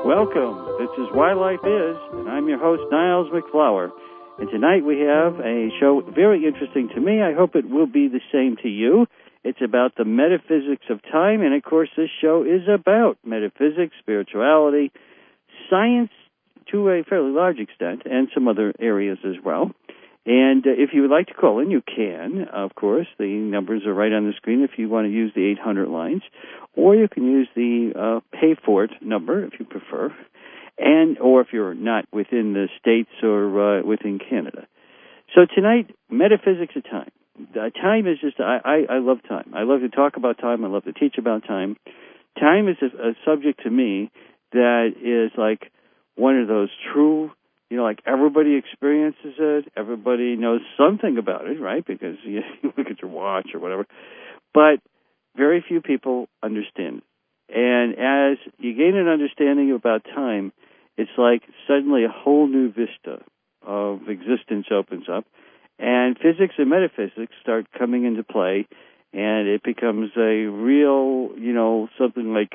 Welcome. This is Why Life Is, and I'm your host, Niles McFlower. And tonight we have a show very interesting to me. I hope it will be the same to you. It's about the metaphysics of time, and of course this show is about metaphysics, spirituality, science to a fairly large extent, and some other areas as well. And if you would like to call in, you can, of course. The numbers are right on the screen if you want to use the 800 lines. Or you can use the pay-for-it number if you prefer, or if you're not within the States or within Canada. So tonight, metaphysics of time. Time is just, I love time. I love to talk about time. I love to teach about time. Time is a subject to me that is like one of those true, like everybody experiences it. Everybody knows something about it, right? Because you look at your watch or whatever. But very few people understand it. And as you gain an understanding about time, it's like suddenly a whole new vista of existence opens up, and physics and metaphysics start coming into play, and it becomes a real, something like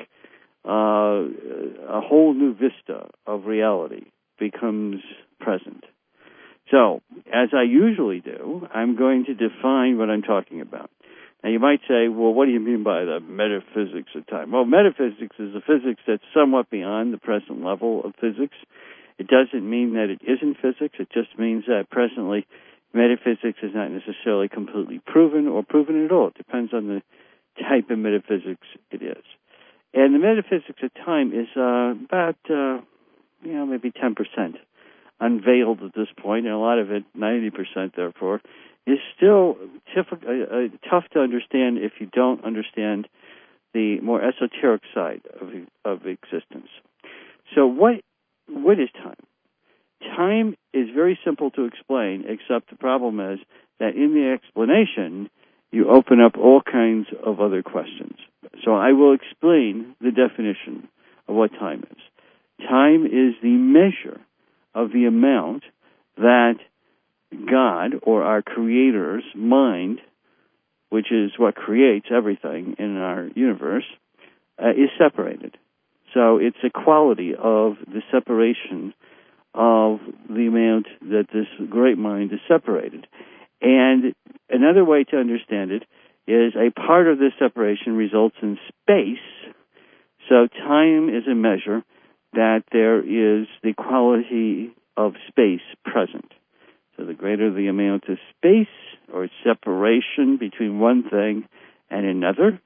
a whole new vista of reality becomes present. So, as I usually do, I'm going to define what I'm talking about. Now, you might say, well, what do you mean by the metaphysics of time? Well, metaphysics is a physics that's somewhat beyond the present level of physics. It doesn't mean that it isn't physics. It just means that presently metaphysics is not necessarily completely proven or proven at all. It depends on the type of metaphysics it is. And the metaphysics of time is about, maybe 10% unveiled at this point, and a lot of it, 90% therefore, is still tough to understand if you don't understand the more esoteric side of existence. So what is time? Time is very simple to explain, except the problem is that in the explanation, you open up all kinds of other questions. So I will explain the definition of what time is. Time is the measure of the amount that God, or our Creator's mind, which is what creates everything in our universe, is separated. So it's a quality of the separation of the amount that this great mind is separated. And another way to understand it is a part of this separation results in space. So time is a measure that there is the quality of space present. So the greater the amount of space or separation between one thing and another,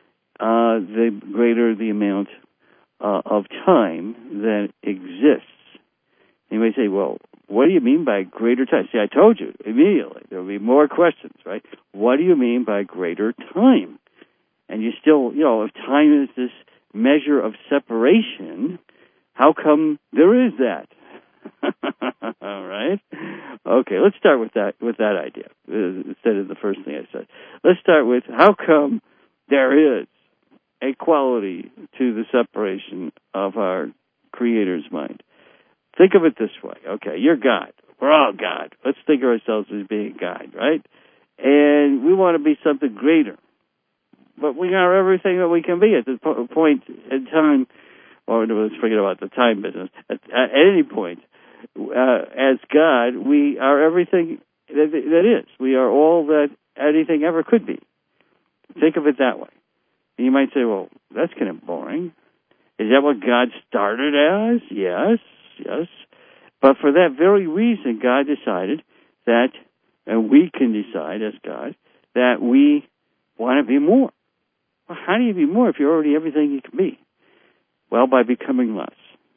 the greater the amount of time that exists. You may say, well, what do you mean by greater time? See, I told you immediately. There will be more questions, right? What do you mean by greater time? And you still, if time is this measure of separation, how come there is that? All right. Okay, let's start with that idea instead of the first thing I said. Let's start with how come there is a quality to the separation of our Creator's mind. Think of it this way. Okay, you're God. We're all God. Let's think of ourselves as being God, right? And we want to be something greater. But we are everything that we can be at this point in time. Or let's forget about the time business. At any point, as God, we are everything that is. We are all that anything ever could be. Think of it that way. And you might say, well, that's kind of boring. Is that what God started as? Yes. But for that very reason, God decided that, and we can decide as God, that we want to be more. Well, how do you be more if you're already everything you can be? Well, by becoming less.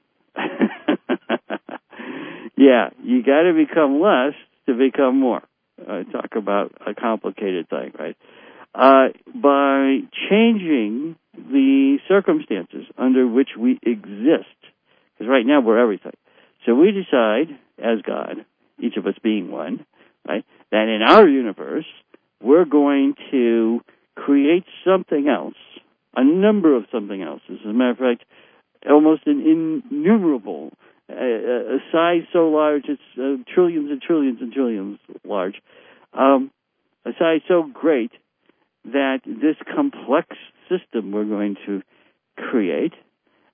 Yeah, you got to become less to become more. Talk about a complicated thing, right? By changing the circumstances under which we exist, because right now we're everything. So we decide, as God, each of us being one, right, that in our universe, we're going to create something else, a number of something else. As a matter of fact, almost an innumerable, a size so large it's trillions and trillions and trillions large, a size so great that this complex system we're going to create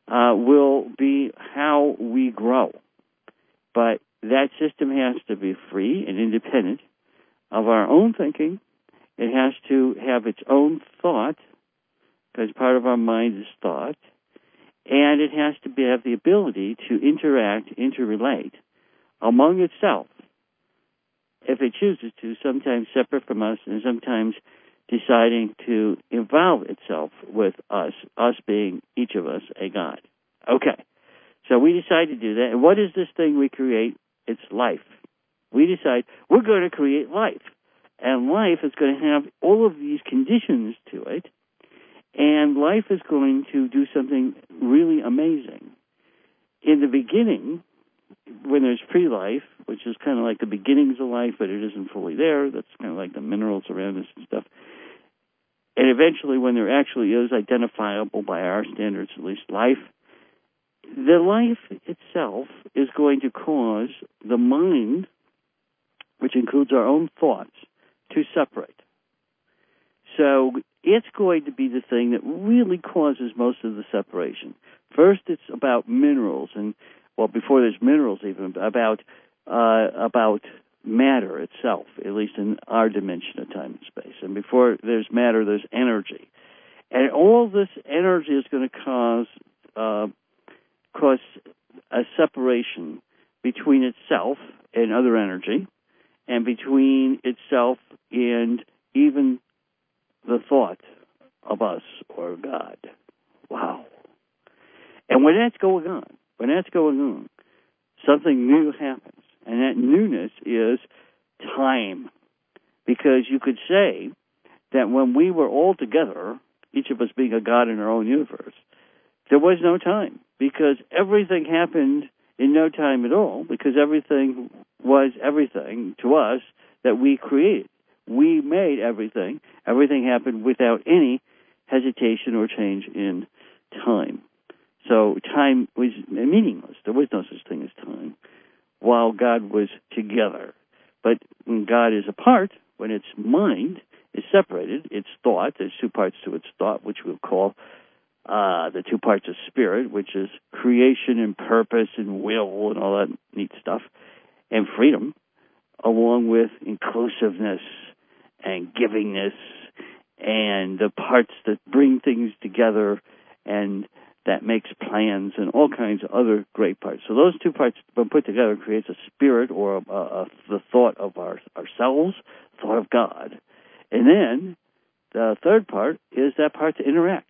will be how we grow. But that system has to be free and independent of our own thinking. It has to have its own thought, because part of our mind is thought, and it has to have the ability to interact, interrelate among itself, if it chooses to, sometimes separate from us and sometimes deciding to involve itself with us being, each of us, a God. Okay, so we decide to do that. And what is this thing we create? It's life. We decide we're going to create life. And life is going to have all of these conditions to it. And life is going to do something really amazing. In the beginning, when there's pre-life, which is kind of like the beginnings of life, but it isn't fully there, that's kind of like the minerals around us and stuff. And eventually, when there actually is identifiable by our standards, at least life, the life itself is going to cause the mind, which includes our own thoughts, to separate. So it's going to be the thing that really causes most of the separation. First, it's about minerals, and well, before there's minerals, even about matter itself, at least in our dimension of time and space. And before there's matter, there's energy, and all this energy is going to cause a separation between itself and other energy, and between itself and even the thought of us or God. Wow. And when that's going on, something new happens. And that newness is time. Because you could say that when we were all together, each of us being a God in our own universe, there was no time. Because everything happened in no time at all. Because everything was everything to us that we created. We made everything. Everything happened without any hesitation or change in time. So time was meaningless. There was no such thing as time while God was together. But when God is apart, when its mind is separated, its thought, there's two parts to its thought, which we'll call the two parts of spirit, which is creation and purpose and will and all that neat stuff, and freedom, along with inclusiveness and givingness and the parts that bring things together and that makes plans and all kinds of other great parts. So those two parts, when put together, creates a spirit or the thought of ourselves, thought of God. And then the third part is that part that interacts.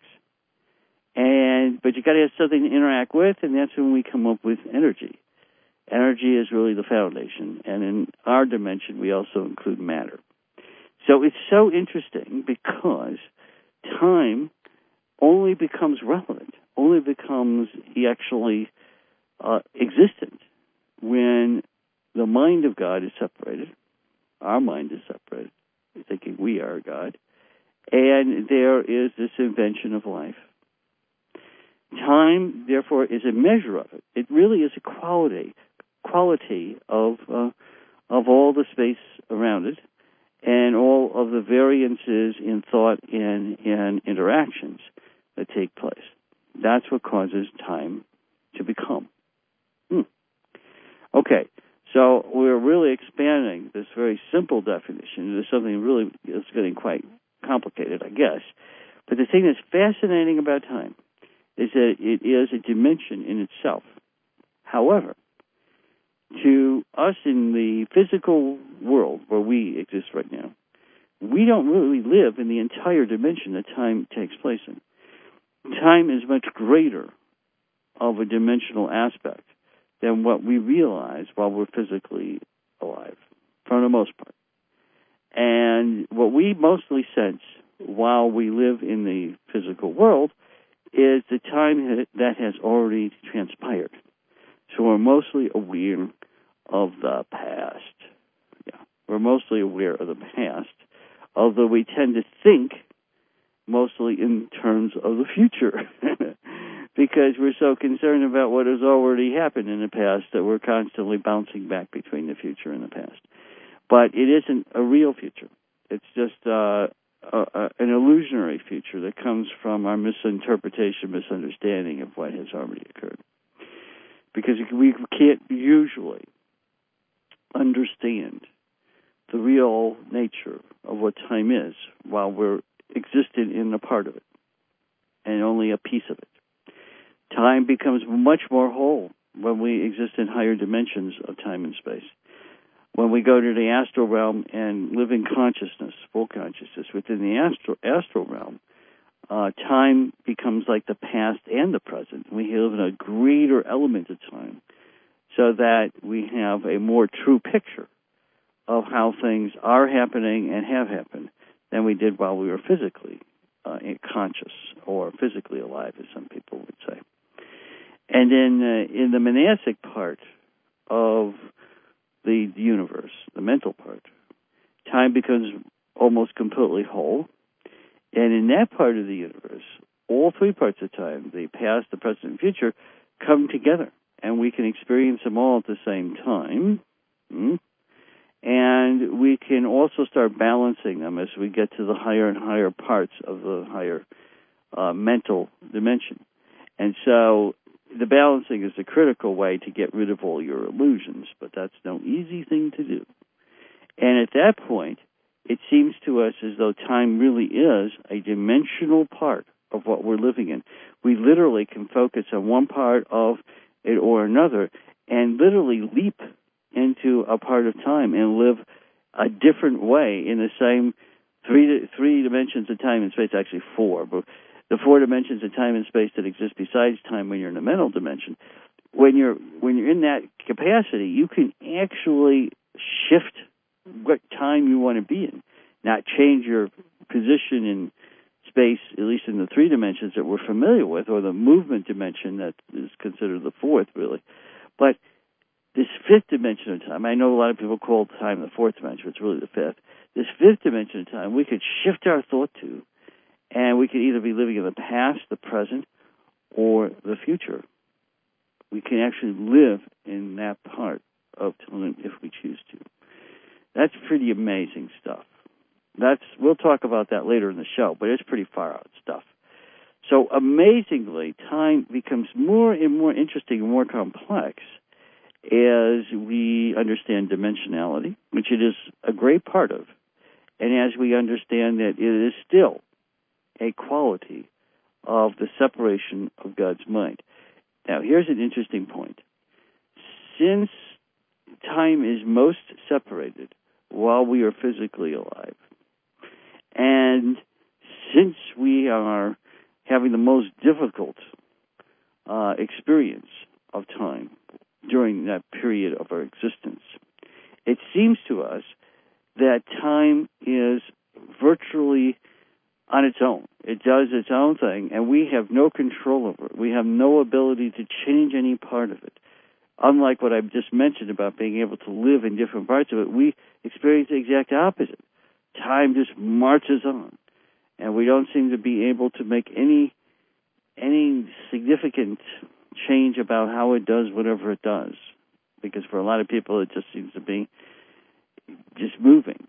But you got to have something to interact with, and that's when we come up with energy. Energy is really the foundation, and in our dimension, we also include matter. So it's so interesting because time only becomes relevant, only becomes actually existent when the mind of God is separated, our mind is separated, thinking we are God, and there is this invention of life. Time, therefore, is a measure of it. It really is a quality of all the space around it and all of the variances in thought and interactions that take place. That's what causes time to become. Okay, so we're really expanding this very simple definition into something really is getting quite complicated, I guess. But the thing that's fascinating about time is that it is a dimension in itself. However, to us in the physical world where we exist right now, we don't really live in the entire dimension that time takes place in. Time is much greater of a dimensional aspect than what we realize while we're physically alive, for the most part. And what we mostly sense while we live in the physical world is the time that has already transpired. So we're mostly aware of the past. Yeah, we're mostly aware of the past, although we tend to think mostly in terms of the future because we're so concerned about what has already happened in the past that we're constantly bouncing back between the future and the past. But it isn't a real future. It's just an illusionary future that comes from our misunderstanding of what has already occurred. Because we can't usually understand the real nature of what time is while we're existing in a part of it and only a piece of it. Time becomes much more whole when we exist in higher dimensions of time and space. When we go to the astral realm and live in consciousness, full consciousness, within the astral realm, time becomes like the past and the present. We live in a greater element of time so that we have a more true picture of how things are happening and have happened than we did while we were physically conscious or physically alive, as some people would say. And in the monastic part of the universe, the mental part, time becomes almost completely whole. And in that part of the universe, all three parts of time, the past, the present, and future, come together. And we can experience them all at the same time. And we can also start balancing them as we get to the higher and higher parts of the higher mental dimension. And so the balancing is the critical way to get rid of all your illusions, but that's no easy thing to do. And at that point, it seems to us as though time really is a dimensional part of what we're living in. We literally can focus on one part of it or another and literally leap into a part of time and live a different way in the same three dimensions of time and space, actually four, but the four dimensions of time and space that exist besides time when you're in the mental dimension. When you're in that capacity, you can actually shift what time you want to be in, not change your position in space, at least in the three dimensions that we're familiar with, or the movement dimension that is considered the fourth, really. But this fifth dimension of time, I know a lot of people call time the fourth dimension, it's really the fifth. This fifth dimension of time, we could shift our thought to, and we could either be living in the past, the present, or the future. We can actually live in that part of time if we choose to. That's pretty amazing stuff. We'll talk about that later in the show, but it's pretty far out stuff. So amazingly, time becomes more and more interesting and more complex as we understand dimensionality, which it is a great part of, and as we understand that it is still a quality of the separation of God's mind. Now, here's an interesting point. Since time is most separated while we are physically alive, and since we are having the most difficult experience of time during that period of our existence, it seems to us that time is virtually on its own. It does its own thing, and we have no control over it. We have no ability to change any part of it. Unlike what I've just mentioned about being able to live in different parts of it, we experience the exact opposite. Time just marches on, and we don't seem to be able to make any significant change about how it does whatever it does, because for a lot of people it just seems to be just moving.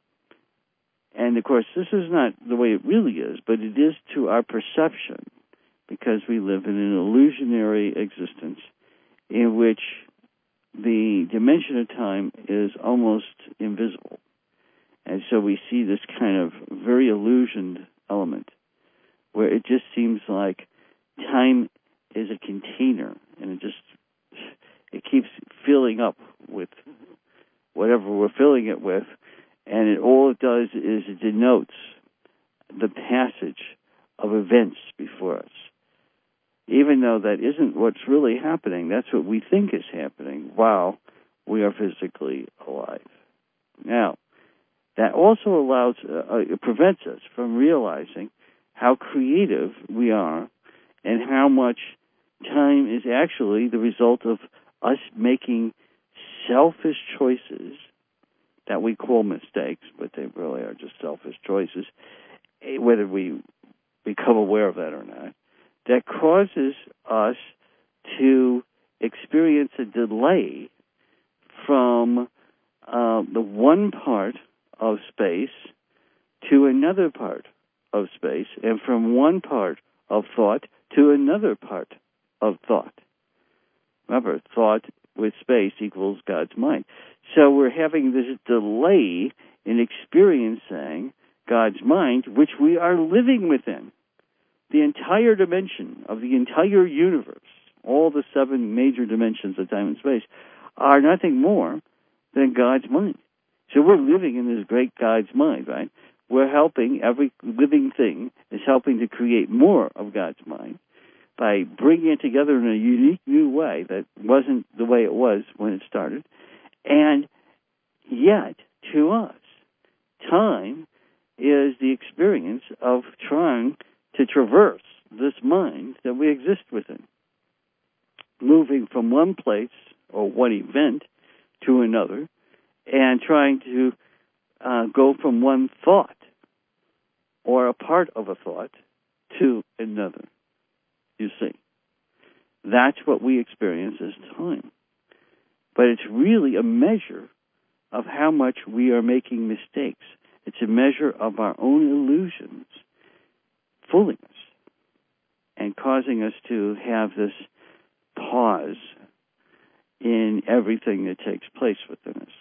And, of course, this is not the way it really is, but it is to our perception, because we live in an illusionary existence in which the dimension of time is almost invisible. And so we see this kind of very illusioned element where it just seems like time is a container, and it keeps filling up with whatever we're filling it with, and all it does is it denotes the passage of events before us. Even though that isn't what's really happening, that's what we think is happening while we are physically alive. Now, that also it prevents us from realizing how creative we are and how much time is actually the result of us making selfish choices that we call mistakes, but they really are just selfish choices, whether we become aware of that or not, that causes us to experience a delay from the one part of space to another part of space, and from one part of thought to another part of thought. Remember, thought with space equals God's mind. So we're having this delay in experiencing God's mind, which we are living within. The entire dimension of the entire universe, all the 7 major dimensions of time and space, are nothing more than God's mind. So we're living in this great God's mind, right? We're helping, every living thing is helping to create more of God's mind by bringing it together in a unique new way that wasn't the way it was when it started. And yet, to us, time is the experience of trying to traverse this mind that we exist within, moving from one place or one event to another, and trying to go from one thought or a part of a thought to another. You see, that's what we experience as time. But it's really a measure of how much we are making mistakes. It's a measure of our own illusions fooling us and causing us to have this pause in everything that takes place within us.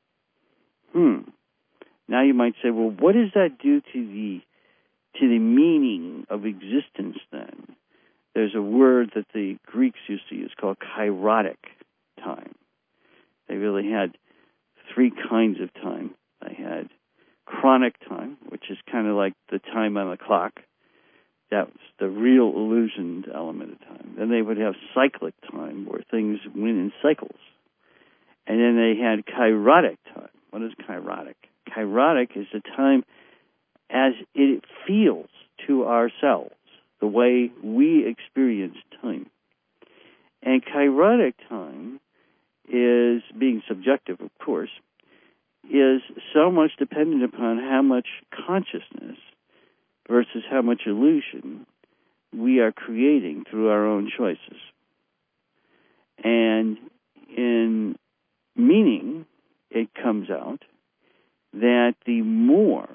Now you might say, well, what does that do to the meaning of existence then? There's a word that the Greeks used to use called kairotic time. They really had 3 kinds of time. They had chronic time, which is kind of like the time on the clock. That's the real illusioned element of time. Then they would have cyclic time, where things went in cycles. And then they had kairotic time. What is kairotic? Kairotic is the time as it feels to ourselves, the way we experience time. And kairotic time is, being subjective, of course, is so much dependent upon how much consciousness versus how much illusion we are creating through our own choices. And in meaning, it comes out that the more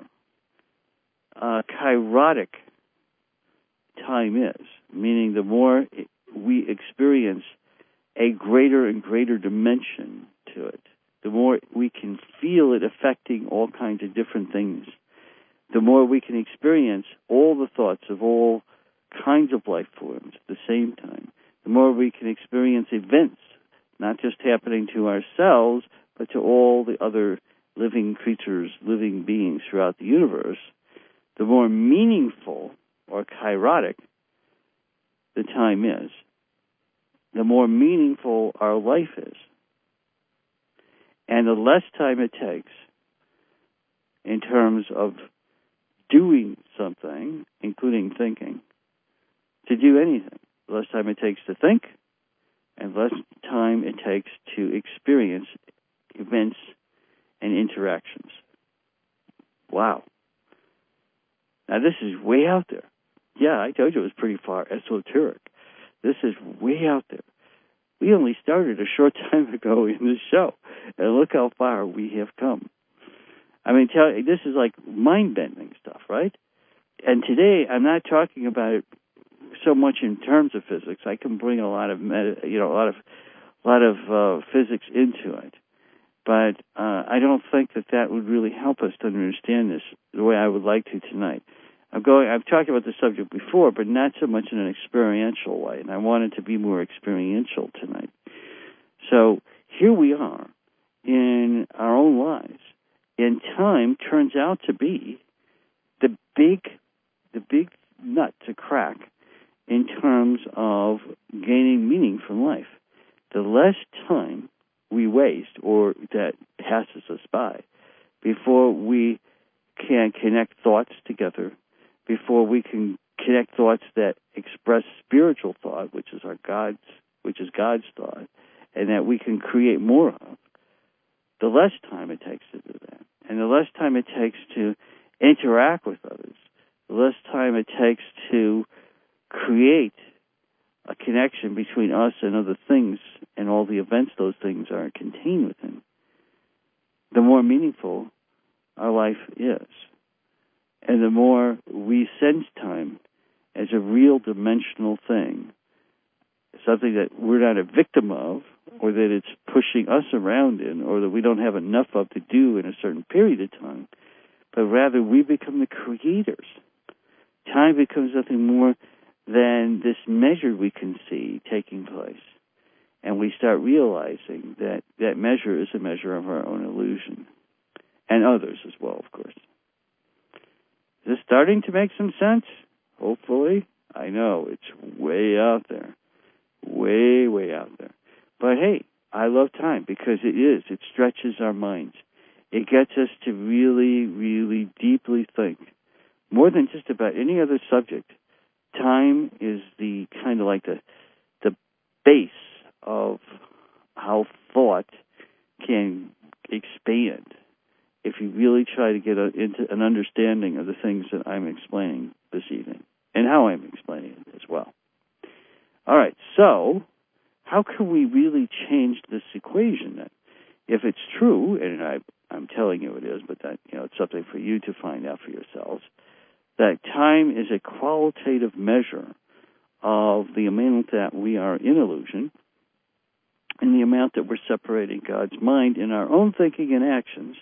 kairotic time is, meaning the more we experience a greater and greater dimension to it, the more we can feel it affecting all kinds of different things, the more we can experience all the thoughts of all kinds of life forms at the same time, the more we can experience events, not just happening to ourselves, but to all the other living creatures, living beings throughout the universe, the more meaningful or kairotic the time is, the more meaningful our life is. And the less time it takes in terms of doing something, including thinking, to do anything. The less time it takes to think, and less time it takes to experience events and interactions. Wow. Now this is way out there. Yeah, I told you it was pretty far esoteric. This is way out there. We only started a short time ago in this show, and look how far we have come. I mean, this is like mind-bending stuff, right? And today, I'm not talking about it so much in terms of physics. I can bring a lot of physics into it, but I don't think that would really help us to understand this the way I would like to tonight. I've talked about the subject before, but not so much in an experiential way, and I wanted to be more experiential tonight. So here we are in our own lives, and time turns out to be the big nut to crack in terms of gaining meaning from life. The less time we waste or that passes us by before we can connect thoughts together, before we can connect thoughts that express spiritual thought, which is God's thought, and that we can create more of, the less time it takes to do that. And the less time it takes to interact with others, the less time it takes to create a connection between us and other things and all the events those things are contained within, the more meaningful our life is. and the more we sense time as a real dimensional thing, something that we're not a victim of, or that it's pushing us around in, or that we don't have enough of to do in a certain period of time, but rather we become the creators. Time becomes nothing more than this measure we can see taking place. And we start realizing that that measure is a measure of our own illusion. And others as well, of course. Is this starting to make some sense? Hopefully. I know, it's way out there. Way, way out there. But hey, I love time because it stretches our minds. It gets us to really, really deeply think. More than just about any other subject, time is the kind of like the base of how thought can expand if you really try to get into an understanding of the things that I'm explaining this evening and how I'm explaining it as well. All right, so how can we really change this equation then? If it's true, and I'm telling you it is, but that it's something for you to find out for yourselves, that time is a qualitative measure of the amount that we are in illusion and the amount that we're separating God's mind in our own thinking and actions,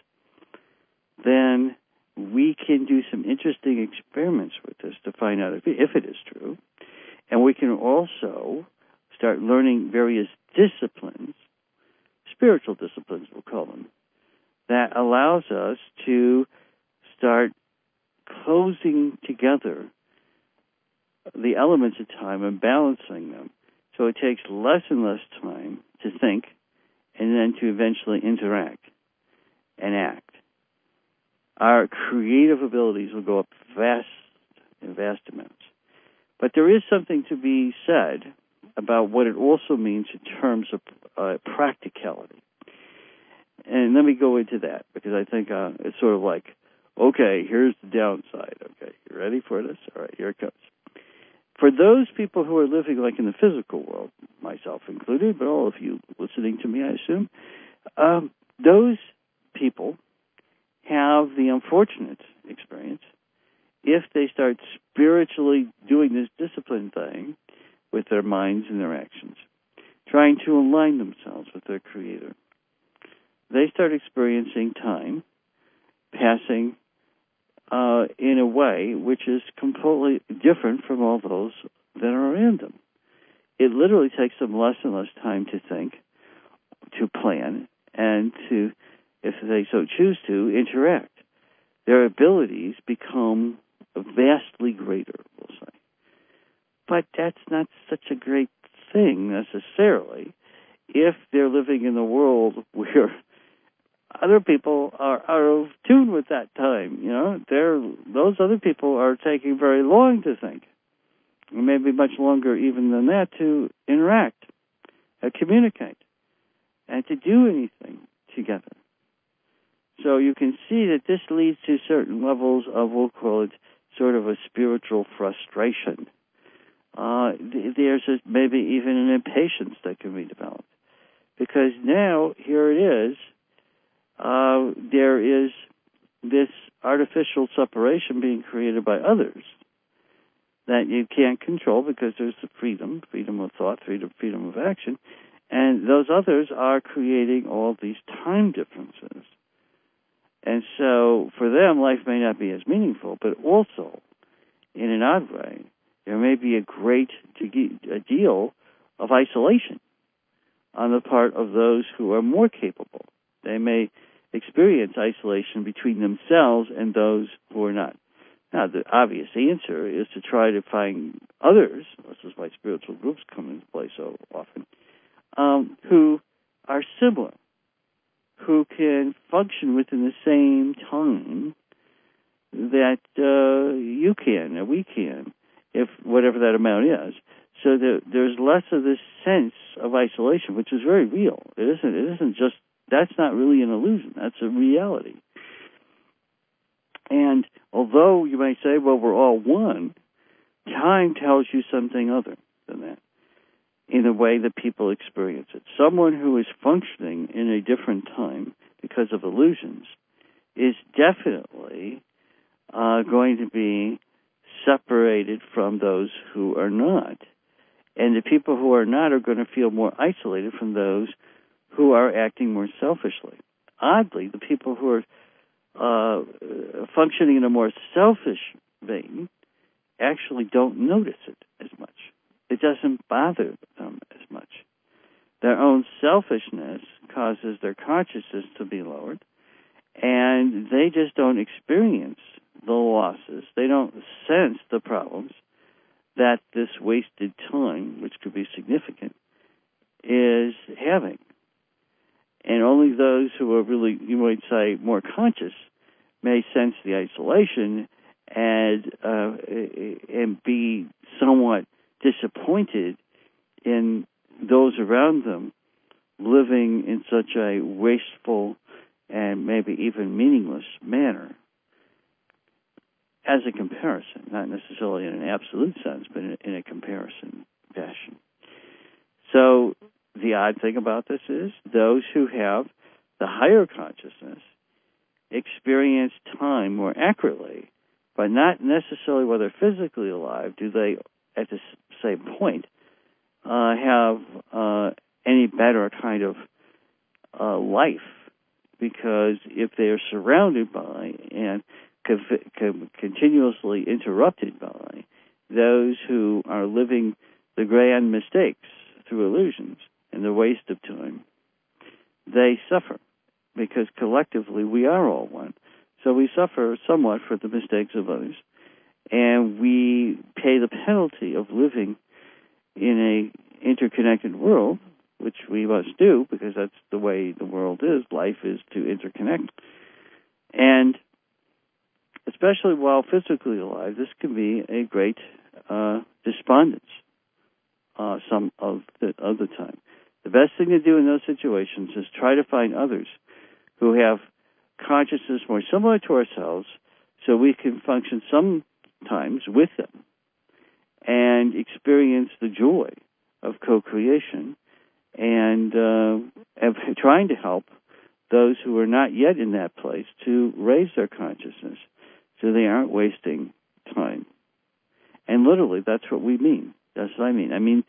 then we can do some interesting experiments with this to find out if it is true. And we can also start learning various disciplines, spiritual disciplines we'll call them, that allows us to start closing together the elements of time and balancing them. So it takes less and less time to think and then to eventually interact and act. Our creative abilities will go up in vast amounts. But there is something to be said about what it also means in terms of practicality. And let me go into that, because I think it's sort of like, okay, here's the downside. Okay, you ready for this? All right, here it comes. For those people who are living like in the physical world, myself included, but all of you listening to me, I assume, those people have the unfortunate experience, if they start spiritually doing this discipline thing with their minds and their actions, trying to align themselves with their Creator, they start experiencing time passing in a way which is completely different from all those that are around them. It literally takes them less and less time to think, to plan, and to, if they so choose to, interact. Their abilities become vastly greater, we'll say. But that's not such a great thing necessarily if they're living in a world where other people are out of tune with that time. Those other people are taking very long to think, maybe much longer even than that, to interact, communicate, and to do anything together. So you can see that this leads to certain levels of, we'll call it, sort of a spiritual frustration. There's maybe even an impatience that can be developed. Because now, here it is, there is this artificial separation being created by others that you can't control, because there's the freedom of thought, freedom of action, and those others are creating all these time differences. And so, for them, life may not be as meaningful, but also, in an odd way, there may be a deal of isolation on the part of those who are more capable. They may experience isolation between themselves and those who are not. Now, the obvious answer is to try to find others, this is why spiritual groups come into play so often, who are similar, who can function within the same time that you can, or we can, if whatever that amount is. So that there's less of this sense of isolation, which is very real. It isn't just, that's not really an illusion. That's a reality. And although you may say, well, we're all one, time tells you something other than that in the way that people experience it. Someone who is functioning in a different time because of illusions is definitely going to be separated from those who are not. And the people who are not are going to feel more isolated from those who are acting more selfishly. Oddly, the people who are functioning in a more selfish vein actually don't notice it as much. It doesn't bother them as much. Their own selfishness causes their consciousness to be lowered, and they just don't experience the losses. They don't sense the problems that this wasted time, which could be significant, is having. And only those who are really, you might say, more conscious may sense the isolation and be somewhat disappointed in those around them living in such a wasteful and maybe even meaningless manner. As a comparison, not necessarily in an absolute sense, but in a comparison fashion. So the odd thing about this is those who have the higher consciousness experience time more accurately, but not necessarily while they're physically alive do they, at the same point, have any better kind of life, because if they're surrounded by and continuously interrupted by those who are living the grand mistakes through illusions and the waste of time, they suffer, because collectively we are all one. So we suffer somewhat for the mistakes of others, and we pay the penalty of living in a interconnected world, which we must do because that's the way the world is. Life is to interconnect. And especially while physically alive, this can be a great despondence some of the time. The best thing to do in those situations is try to find others who have consciousness more similar to ourselves so we can function sometimes with them and experience the joy of co-creation and trying to help those who are not yet in that place to raise their consciousness so they aren't wasting time. And literally, that's what we mean. That's what I mean. I mean,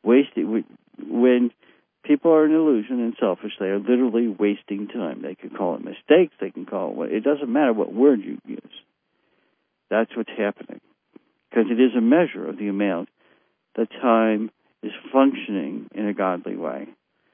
when people are in illusion and selfish, they are literally wasting time. They can call it mistakes. They can call it it doesn't matter what word you use. That's what's happening. Because it is a measure of the amount that time is functioning in a godly way.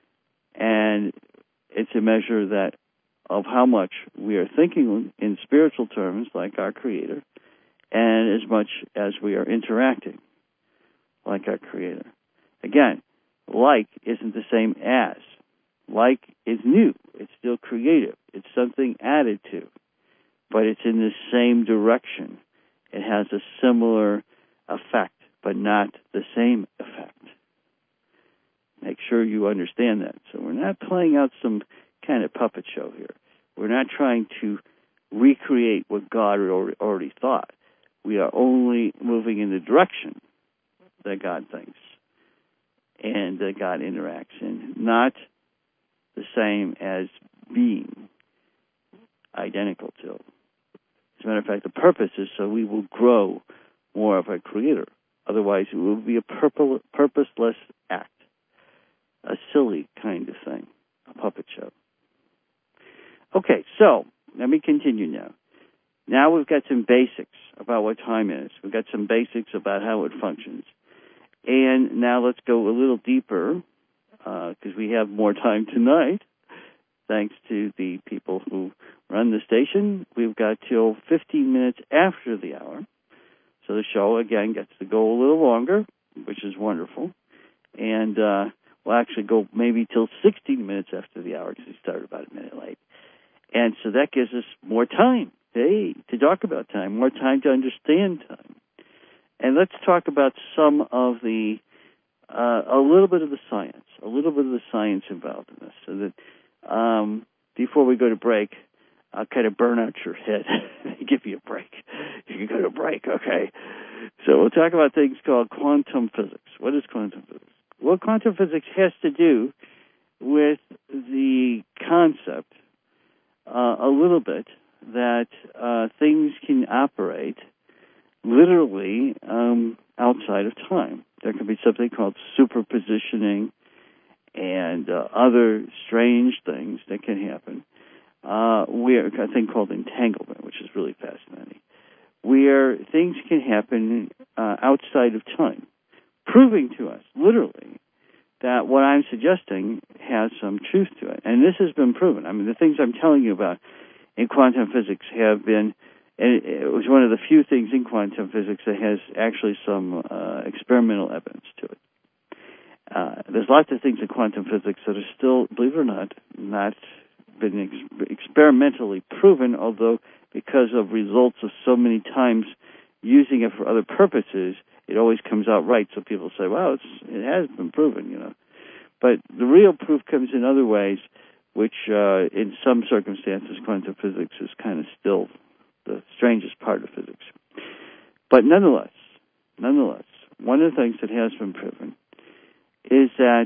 And it's a measure that of how much we are thinking in spiritual terms, like our Creator, and as much as we are interacting like our Creator. Again, like isn't the same as. Like is new. It's still creative. It's something added to. But it's in the same direction. It has a similar effect, but not the same effect. Make sure you understand that. So we're not playing out some kind of puppet show here. We're not trying to recreate what God had already thought. We are only moving in the direction that God thinks and that God interacts in, not the same as being identical to. As a matter of fact, the purpose is so we will grow more of a Creator. Otherwise, it will be a purposeless act, a silly kind of thing, a puppet show. Okay, so let me continue now. Now we've got some basics about what time is. We've got some basics about how it functions. And now let's go a little deeper, because we have more time tonight, thanks to the people who run the station. We've got till 15 minutes after the hour. So the show, again, gets to go a little longer, which is wonderful. And we'll actually go maybe till 16 minutes after the hour, because we started about a minute late. And so that gives us more time, to talk about time, more time to understand time. And let's talk about some of the, a little bit of the science involved in this, so that before we go to break, I'll kind of burn out your head, give you a break. You can go to break, okay? So we'll talk about things called quantum physics. What is quantum physics? Well, quantum physics has to do with the concept, a little bit, that things can operate literally outside of time. There can be something called superpositioning and other strange things that can happen. A thing called entanglement, which is really fascinating, where things can happen outside of time, proving to us, literally, that what I'm suggesting has some truth to it. And this has been proven. I mean, the things I'm telling you about in quantum physics have been, and it was one of the few things in quantum physics that has actually some experimental evidence to it. There's lots of things in quantum physics that are still, believe it or not been experimentally proven, although because of results of so many times using it for other purposes, it always comes out right. So people say, well, it has been proven, But the real proof comes in other ways, which in some circumstances, quantum physics is kind of still the strangest part of physics. But nonetheless, one of the things that has been proven is that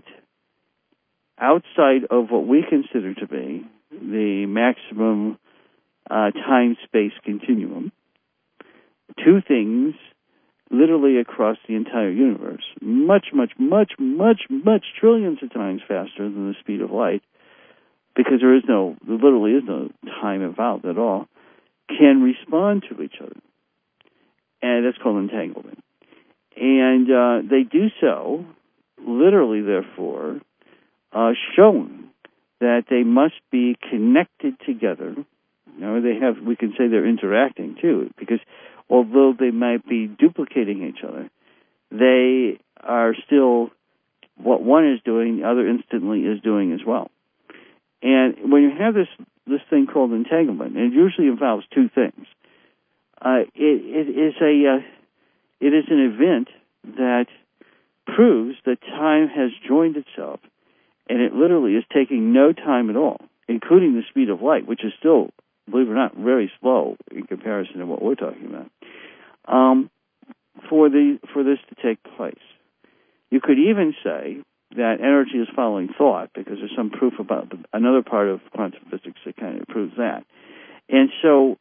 outside of what we consider to be the maximum time-space continuum, two things literally across the entire universe, much trillions of times faster than the speed of light, because there literally is no time involved at all, can respond to each other. And that's called entanglement. And they do so, literally, therefore, shown that they must be connected together. We can say they're interacting too, because although they might be duplicating each other, they are still, what one is doing, the other instantly is doing as well. And when you have this thing called entanglement, and it usually involves two things. It is an event that proves that time has joined itself, and it literally is taking no time at all, including the speed of light, which is still, believe it or not, very slow in comparison to what we're talking about, for this to take place. You could even say that energy is following thought, because there's some proof about another part of quantum physics that kind of proves that. And so,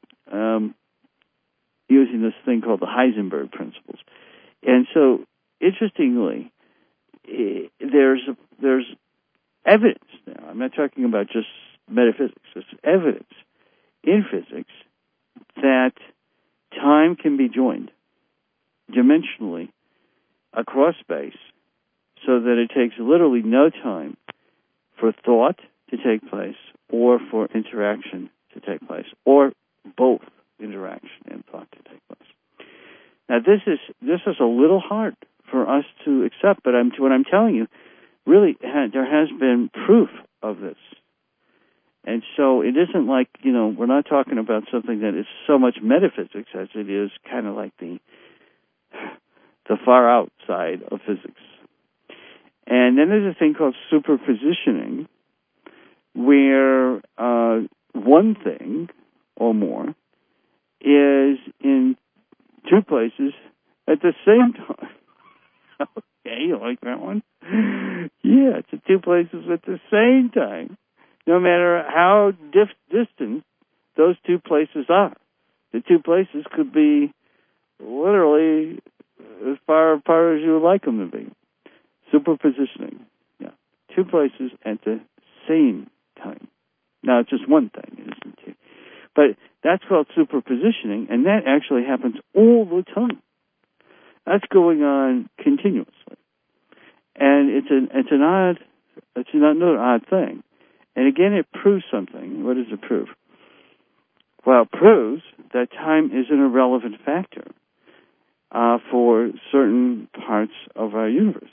using this thing called the Heisenberg principles. And so, interestingly, there's evidence now. I'm not talking about just metaphysics. There's evidence in physics that time can be joined dimensionally across space, so that it takes literally no time for thought to take place or for interaction to take place, or both interaction and thought to take place. Now, this is a little hard for us to accept, but what I'm telling you, really, there has been proof of this. And so it isn't like, we're not talking about something that is so much metaphysics as it is kind of like the far outside of physics. And then there's a thing called superpositioning, where one thing or more is in two places at the same time. Okay, you like that one? Yeah, it's in two places at the same time, no matter how distant those two places are. The two places could be literally as far apart as you would like them to be. Superpositioning. Yeah. Two places at the same time. Now, it's just one thing, it isn't two. But that's called superpositioning, and that actually happens all the time. That's going on continuously. And it's another odd thing. And again, it proves something. What does it prove? Well, it proves that time is an irrelevant factor for certain parts of our universe.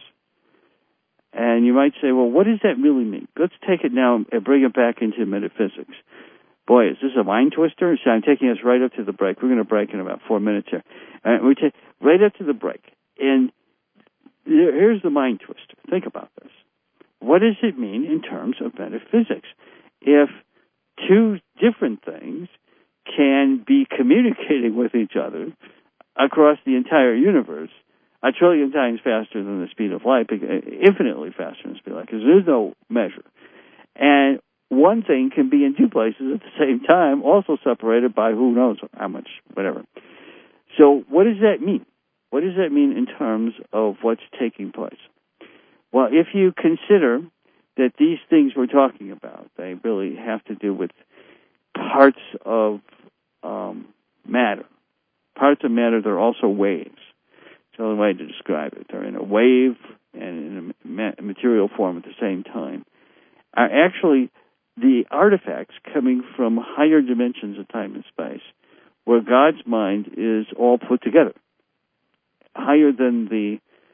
And you might say, well, what does that really mean? Let's take it now and bring it back into metaphysics. Boy, is this a mind twister? So I'm taking us right up to the break. We're going to break in about 4 minutes here. We take right up to the break. And here's the mind twister. Think about this. What does it mean in terms of metaphysics? If two different things can be communicating with each other across the entire universe, 1 trillion times faster than the speed of light, infinitely faster than the speed of light, because there's no measure. And one thing can be in two places at the same time, also separated by who knows how much, whatever. So what does that mean? What does that mean in terms of what's taking place? Well, if you consider that these things we're talking about, they really have to do with parts of matter. Parts of matter, they're also waves. It's the only way to describe it. They're in a wave and in a material form at the same time, are actually the artifacts coming from higher dimensions of time and space, where God's mind is all put together, higher than the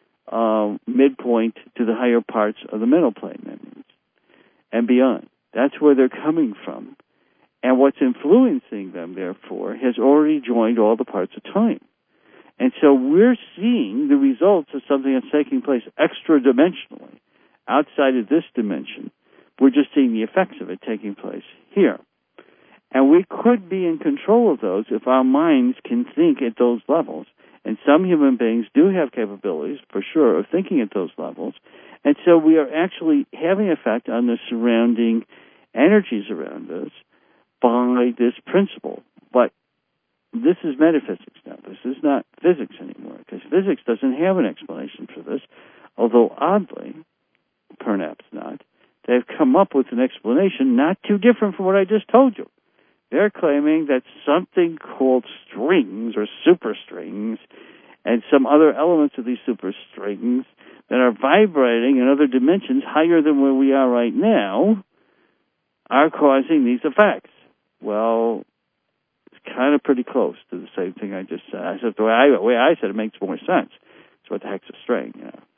midpoint to the higher parts of the mental plane, that means, and beyond. That's where they're coming from. And what's influencing them, therefore, has already joined all the parts of time. And so we're seeing the results of something that's taking place extra-dimensionally, outside of this dimension. We're just seeing the effects of it taking place here. And we could be in control of those if our minds can think at those levels. And some human beings do have capabilities, for sure, of thinking at those levels. And so we are actually having an effect on the surrounding energies around us by this principle. But this is metaphysics now. This is not physics anymore, because physics doesn't have an explanation for this, although oddly, perhaps not, they've come up with an explanation not too different from what I just told you. They're claiming that something called strings or superstrings and some other elements of these superstrings that are vibrating in other dimensions higher than where we are right now are causing these effects. Well, it's kind of pretty close to the same thing I just said. I said the way I said it makes more sense. So what the heck's a string? You know?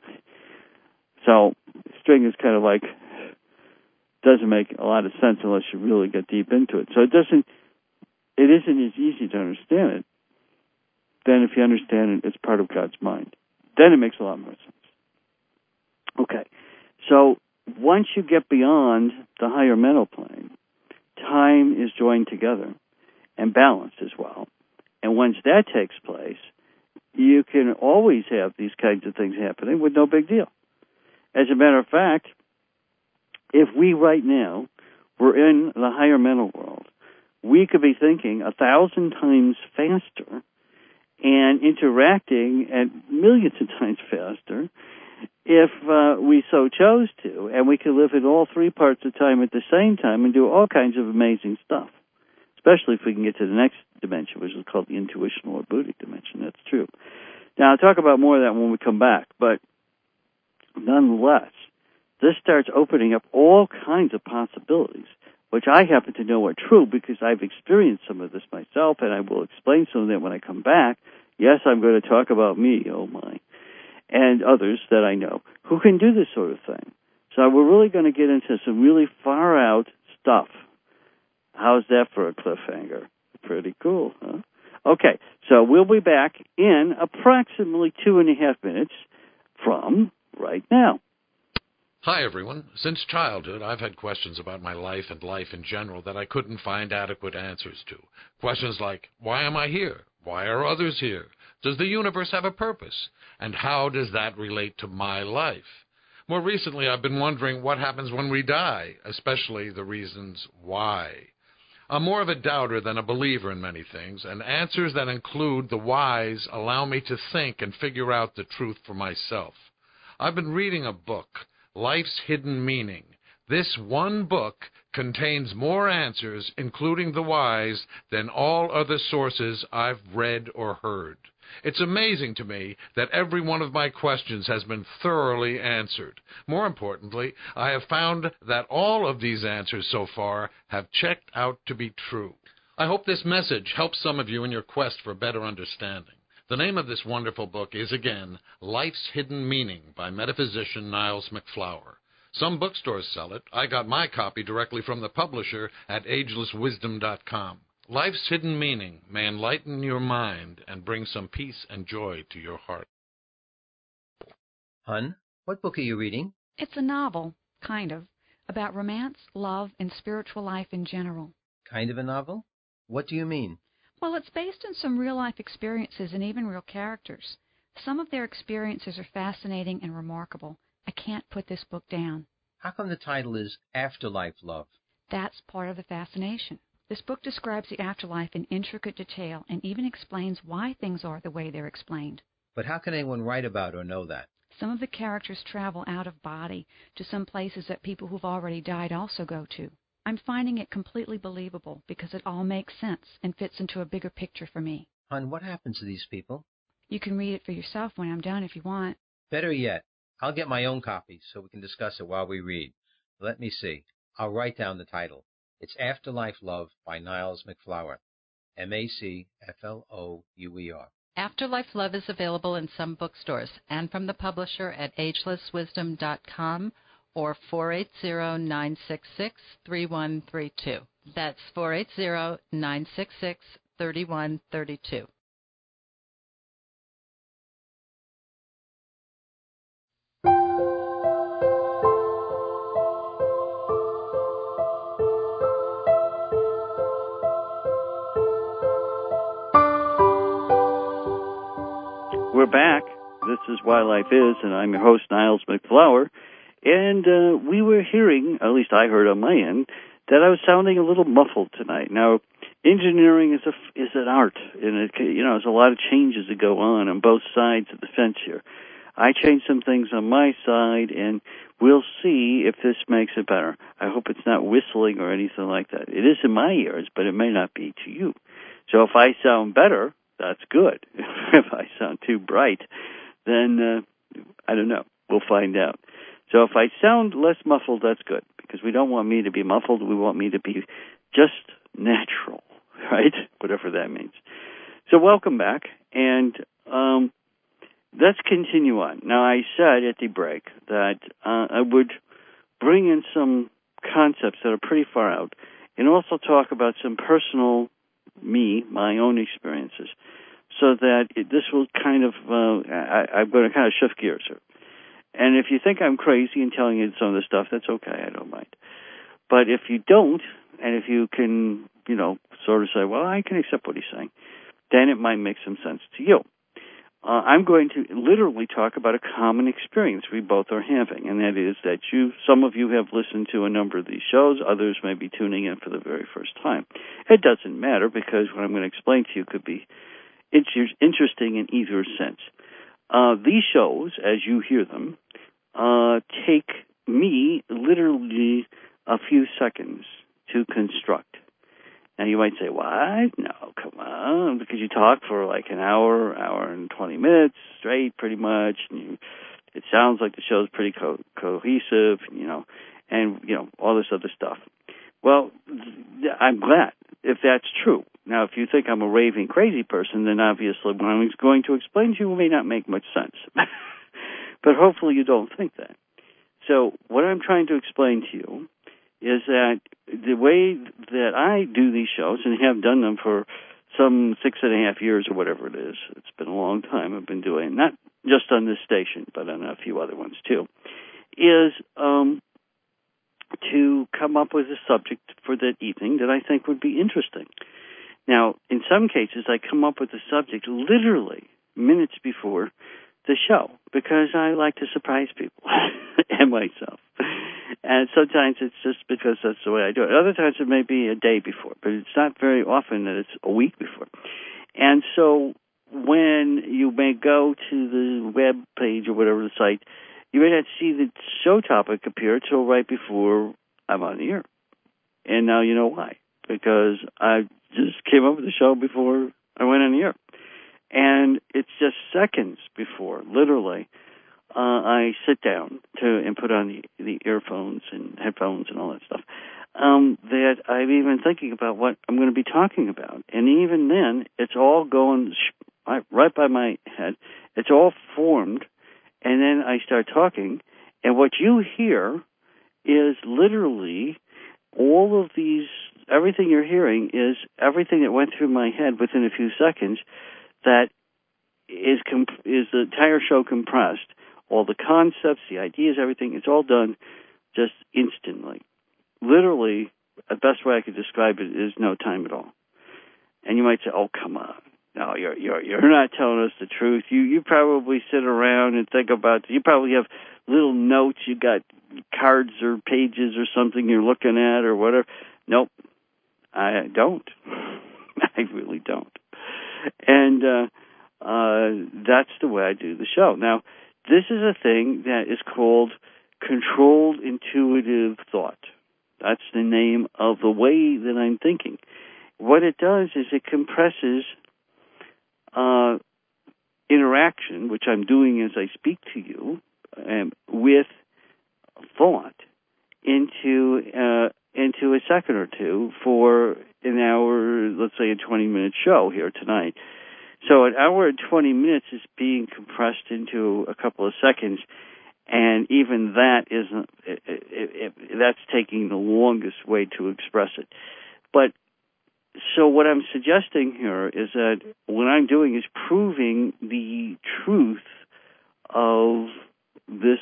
So string is kind of like, doesn't make a lot of sense unless you really get deep into it. So it isn't as easy to understand it than if you understand it as part of God's mind. Then it makes a lot more sense. Okay, so once you get beyond the higher mental plane, time is joined together and balanced as well. And once that takes place, you can always have these kinds of things happening with no big deal. As a matter of fact, if we right now were in the higher mental world, we could be thinking 1,000 times faster and interacting at millions of times faster if we so chose to, and we could live in all three parts of time at the same time and do all kinds of amazing stuff, especially if we can get to the next dimension, which is called the intuitional or Buddhic dimension. That's true. Now, I'll talk about more of that when we come back, but nonetheless, this starts opening up all kinds of possibilities, which I happen to know are true because I've experienced some of this myself, and I will explain some of that when I come back. Yes, I'm going to talk about me, oh my, and others that I know who can do this sort of thing. So we're really going to get into some really far-out stuff. How's that for a cliffhanger? Pretty cool, huh? Okay, so we'll be back in approximately 2.5 minutes from right now. Hi, everyone. Since childhood, I've had questions about my life and life in general that I couldn't find adequate answers to. Questions like, why am I here? Why are others here? Does the universe have a purpose? And how does that relate to my life? More recently, I've been wondering what happens when we die, especially the reasons why. I'm more of a doubter than a believer in many things, and answers that include the whys allow me to think and figure out the truth for myself. I've been reading a book, Life's Hidden Meaning. This one book contains more answers, including the whys, than all other sources I've read or heard. It's amazing to me that every one of my questions has been thoroughly answered. More importantly, I have found that all of these answers so far have checked out to be true. I hope this message helps some of you in your quest for better understanding. The name of this wonderful book is, again, Life's Hidden Meaning by metaphysician Niles MacFlouer. Some bookstores sell it. I got my copy directly from the publisher at agelesswisdom.com. Life's hidden meaning may enlighten your mind and bring some peace and joy to your heart. Hun, what book are you reading? It's a novel, kind of, about romance, love, and spiritual life in general. Kind of a novel? What do you mean? Well, it's based on some real-life experiences and even real characters. Some of their experiences are fascinating and remarkable. I can't put this book down. How come the title is Afterlife Love? That's part of the fascination. This book describes the afterlife in intricate detail and even explains why things are the way they're explained. But how can anyone write about or know that? Some of the characters travel out of body to some places that people who've already died also go to. I'm finding it completely believable because it all makes sense and fits into a bigger picture for me. Hon, what happens to these people? You can read it for yourself when I'm done if you want. Better yet, I'll get my own copy so we can discuss it while we read. Let me see. I'll write down the title. It's Afterlife Love by Niles MacFlouer. MacFlouer. Afterlife Love is available in some bookstores and from the publisher at agelesswisdom.com or 480-966-3132. That's 480-966-3132. We're back. This is Why Life Is, and I'm your host, Niles MacFlouer. And we were hearing, at least I heard on my end, that I was sounding a little muffled tonight. Now, engineering is an art, and there's a lot of changes that go on both sides of the fence here. I changed some things on my side, and we'll see if this makes it better. I hope it's not whistling or anything like that. It is in my ears, but it may not be to you. So if I sound better, that's good. If I sound too bright, then I don't know. We'll find out. So if I sound less muffled, that's good, because we don't want me to be muffled. We want me to be just natural, right? Whatever that means. So welcome back, and let's continue on. Now, I said at the break that I would bring in some concepts that are pretty far out and also talk about some personal my own experiences, so that this will kind of, I'm going to kind of shift gears here. And if you think I'm crazy and telling you some of this stuff, that's okay, I don't mind. But if you don't, and if you can, sort of say, well, I can accept what he's saying, then it might make some sense to you. I'm going to literally talk about a common experience we both are having, and that is that some of you have listened to a number of these shows, others may be tuning in for the very first time. It doesn't matter, because what I'm going to explain to you could be interesting in either sense. These shows, as you hear them, take me literally a few seconds to construct. Now, you might say, what? No, come on, because you talk for like an hour and 20 minutes straight, pretty much, and it sounds like the show's pretty cohesive, and all this other stuff. Well, I'm glad if that's true. Now, if you think I'm a raving crazy person, then obviously what I'm going to explain to you may not make much sense. But hopefully you don't think that. So what I'm trying to explain to you is that the way that I do these shows, and have done them for some 6.5 years or whatever it is, it's been a long time I've been doing it, not just on this station, but on a few other ones too, is to come up with a subject for that evening that I think would be interesting. Now, in some cases, I come up with the subject literally minutes before the show, because I like to surprise people and myself. And sometimes it's just because that's the way I do it. Other times it may be a day before, but it's not very often that it's a week before. And so when you may go to the web page or whatever the site, you may not see the show topic appear until right before I'm on the air. And now you know why. Because I just came up with the show before I went on the air. And it's just seconds before, literally, I sit down and put on the earphones and headphones and all that stuff, that I'm even thinking about what I'm going to be talking about. And even then, it's all going right by my head. It's all formed, and then I start talking. And what you hear is literally all of these, everything you're hearing is everything that went through my head within a few seconds that is the entire show compressed. All the concepts, the ideas, everything, it's all done just instantly. Literally, the best way I could describe it is no time at all. And you might say, oh, come on. No, you're not telling us the truth. You probably sit around and think about, you probably have little notes, you got cards or pages or something you're looking at or whatever. Nope, I don't. I really don't. And that's the way I do the show. Now, this is a thing that is called controlled intuitive thought. That's the name of the way that I'm thinking. What it does is it compresses interaction, which I'm doing as I speak to you, with thought into a second or two for an hour, let's say a 20-minute show here tonight. So an hour and 20 minutes is being compressed into a couple of seconds, and even that isn't, that's taking the longest way to express it. But so what I'm suggesting here is that what I'm doing is proving the truth of this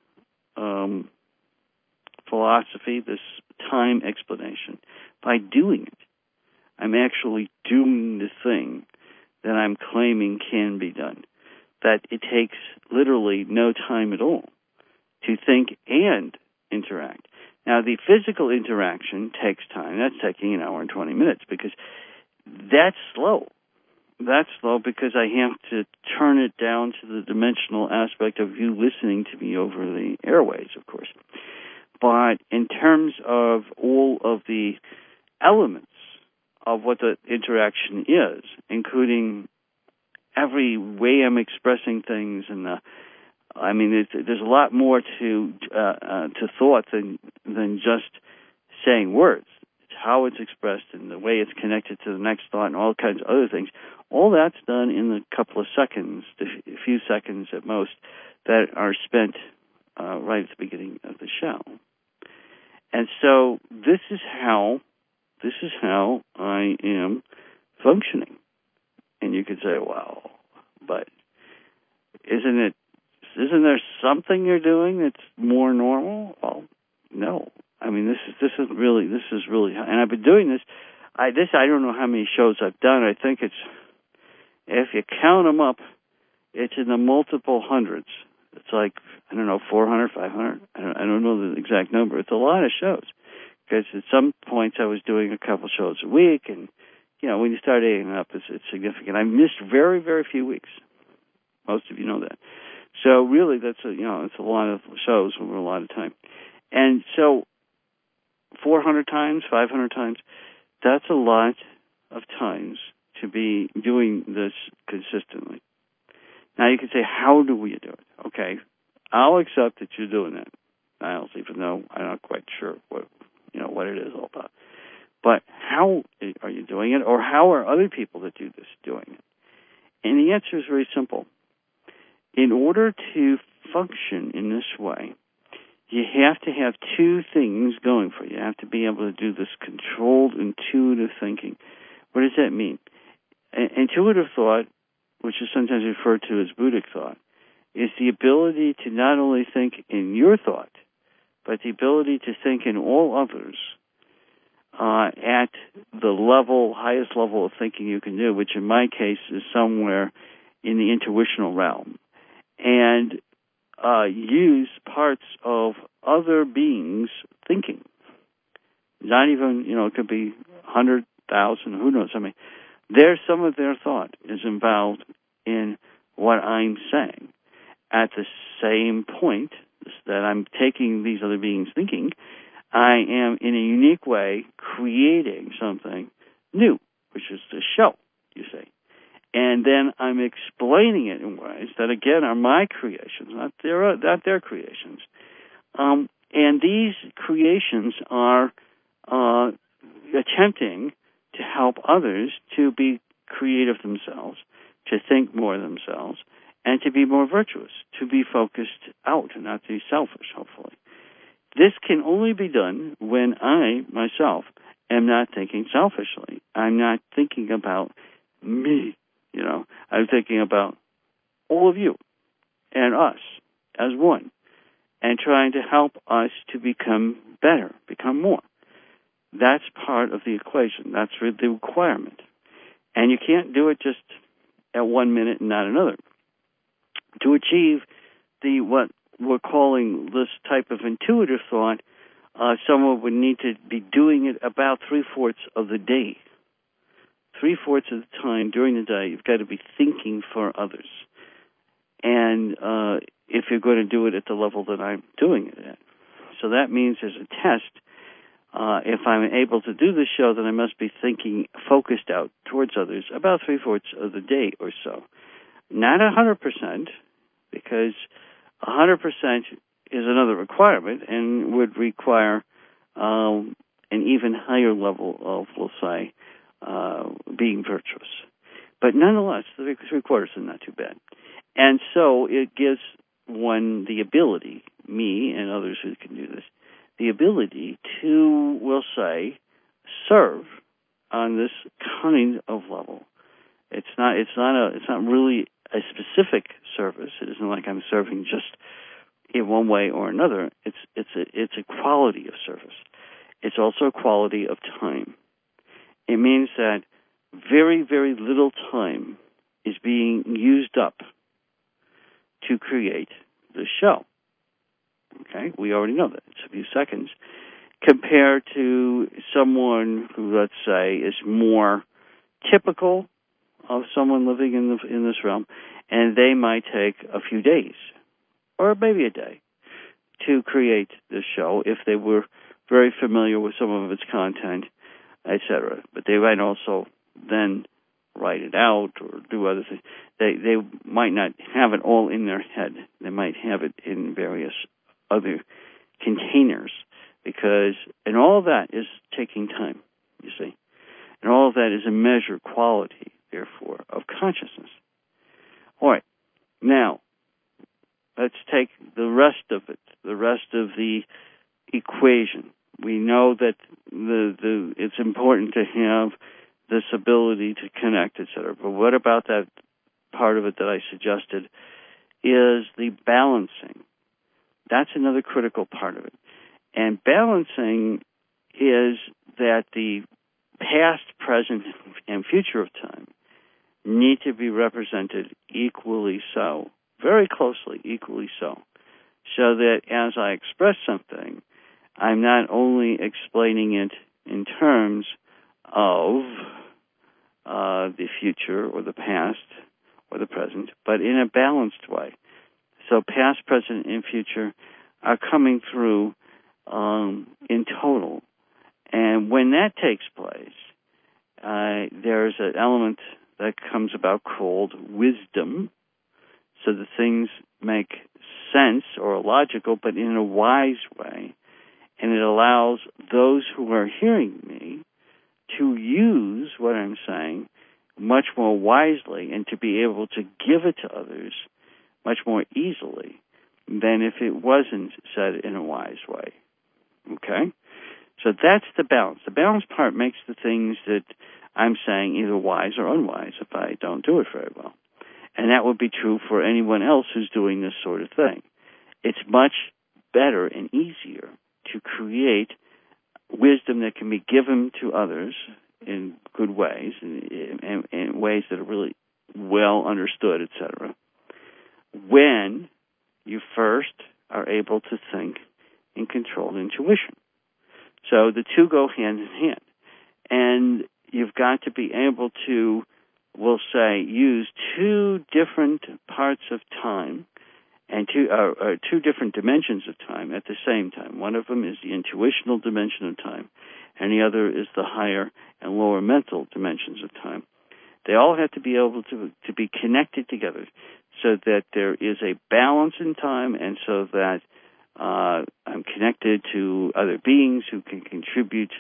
philosophy, this time explanation. By doing it, I'm actually doing the thing that I'm claiming can be done. That it takes literally no time at all to think and interact. Now, the physical interaction takes time. That's taking an hour and 20 minutes because that's slow. That's slow because I have to turn it down to the dimensional aspect of you listening to me over the airways, of course. But in terms of all of the elements of what the interaction is, including every way I'm expressing things, and there's a lot more to thought than just saying words. It's how it's expressed and the way it's connected to the next thought and all kinds of other things. All that's done in a couple of seconds, a few seconds at most, that are spent right at the beginning of the show. And so this is how I am functioning. And you could say, well, but isn't there something you're doing that's more normal? Well, no. I mean, this is really, and I've been doing this. I don't know how many shows I've done. I think it's, if you count them up, it's in the multiple hundreds. It's like, I don't know, 400, 500. I don't know the exact number. It's a lot of shows. Because at some points I was doing a couple shows a week, and, when you start adding up, it's significant. I missed very, very few weeks. Most of you know that. So really, it's a lot of shows over a lot of time. And so 400 times, 500 times, that's a lot of times to be doing this consistently. Now you can say, how do we do it? Okay, I'll accept that you're doing that, Niles, even though I'm not quite sure what it is all about. But how are you doing it, or how are other people that do this doing it? And the answer is very simple. In order to function in this way, you have to have two things going for you. You have to be able to do this controlled, intuitive thinking. What does that mean? Intuitive thought, which is sometimes referred to as Buddhic thought, is the ability to not only think in your thought, but the ability to think in all others at the highest level of thinking you can do, which in my case is somewhere in the intuitional realm, and use parts of other beings' thinking. Not even, it could be 100,000, who knows. I mean, some of their thought is involved in what I'm saying. At the same point that I'm taking these other beings' thinking, I am, in a unique way, creating something new, which is the show, you see. And then I'm explaining it in ways that, again, are my creations, not their creations. And these creations are attempting to help others to be creative themselves, to think more themselves, and to be more virtuous, to be focused out and not to be selfish, hopefully. This can only be done when I, myself, am not thinking selfishly. I'm not thinking about me. I'm thinking about all of you and us as one, and trying to help us to become better, become more. That's part of the equation. That's the requirement. And you can't do it just at 1 minute and not another. To achieve what we're calling this type of intuitive thought, someone would need to be doing it about 3/4 of the day. 3/4 of the time during the day, you've got to be thinking for others. And if you're going to do it at the level that I'm doing it at. So that means as a test, if I'm able to do this show, then I must be thinking focused out towards others about 3/4 of the day or so. Not 100%, because 100% is another requirement and would require an even higher level of, we'll say, being virtuous. But nonetheless, 3/4 is not too bad. And so it gives one the ability, me and others who can do this, the ability to, we'll say, serve on this kind of level. It's not really a specific service. It isn't like I'm serving just in one way or another. It's a quality of service. It's also a quality of time. It means that very, very little time is being used up to create the show. Okay, we already know that. It's a few seconds compared to someone who, let's say, is more typical of someone living in this realm, and they might take a few days or maybe a day to create the show if they were very familiar with some of its content, etc. But they might also then write it out or do other things. They might not have it all in their head. They might have it in various other containers, and all of that is taking time, you see. And all of that is a measured quality, therefore, of consciousness. All right. Now, let's take the rest of it, the rest of the equation. We know that it's important to have this ability to connect, etc. But what about that part of it that I suggested is the balancing? That's another critical part of it. And balancing is that the past, present, and future of time need to be represented equally so, very closely, equally so that as I express something, I'm not only explaining it in terms of the future or the past or the present, but in a balanced way. So past, present, and future are coming through in total. And when that takes place, there's an element that comes about called wisdom, so that things make sense or logical, but in a wise way. And it allows those who are hearing me to use what I'm saying much more wisely and to be able to give it to others much more easily than if it wasn't said in a wise way. Okay? So that's the balance. The balance part makes the things that I'm saying either wise or unwise if I don't do it very well. And that would be true for anyone else who's doing this sort of thing. It's much better and easier to create wisdom that can be given to others in good ways, in ways that are really well understood, etc., when you first are able to think in controlled intuition. So the two go hand in hand. And you've got to be able to, we'll say, use two different parts of time and two different dimensions of time at the same time. One of them is the intuitional dimension of time, and the other is the higher and lower mental dimensions of time. They all have to be able to be connected together so that there is a balance in time and so that I'm connected to other beings who can contribute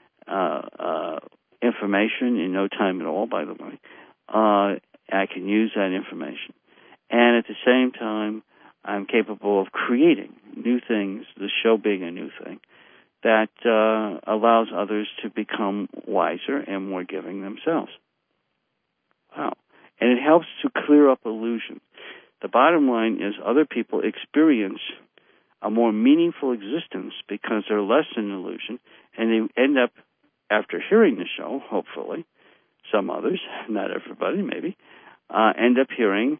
information in no time at all, by the way. I can use that information. And at the same time, I'm capable of creating new things, the show being a new thing, that allows others to become wiser and more giving themselves. Wow. And it helps to clear up illusion. The bottom line is other people experience a more meaningful existence because they're less in illusion, and they end up, after hearing the show, hopefully, some others, not everybody maybe, end up hearing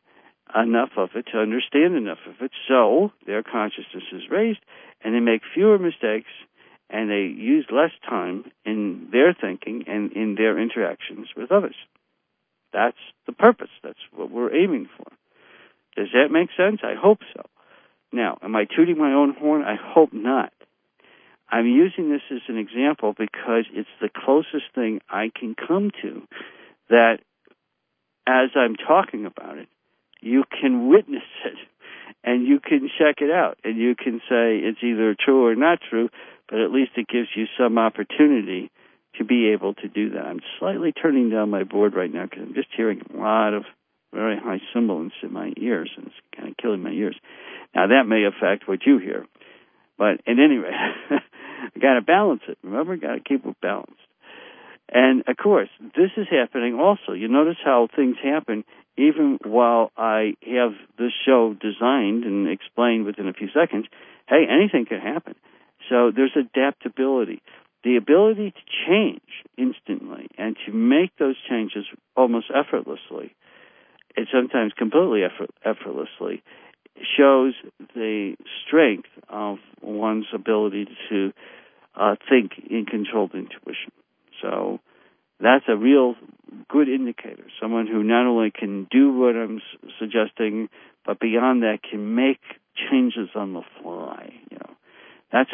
enough of it to understand enough of it, so their consciousness is raised, and they make fewer mistakes, and they use less time in their thinking and in their interactions with others. That's the purpose. That's what we're aiming for. Does that make sense? I hope so. Now, am I tooting my own horn? I hope not. I'm using this as an example because it's the closest thing I can come to that as I'm talking about it, you can witness it and you can check it out and you can say it's either true or not true, but at least it gives you some opportunity to be able to do that. I'm slightly turning down my board right now because I'm just hearing a lot of very high sibilance in my ears, and it's kind of killing my ears. Now, that may affect what you hear, but at any rate, I got to balance it. Remember, got to keep it balanced. And, of course, this is happening also. You notice how things happen even while I have this show designed and explained within a few seconds. Hey, anything can happen. So there's adaptability. The ability to change instantly and to make those changes almost effortlessly, and sometimes completely effortlessly, shows the strength of one's ability to think in controlled intuition. So that's a real good indicator. Someone who not only can do what I'm suggesting, but beyond that can make changes on the fly. That's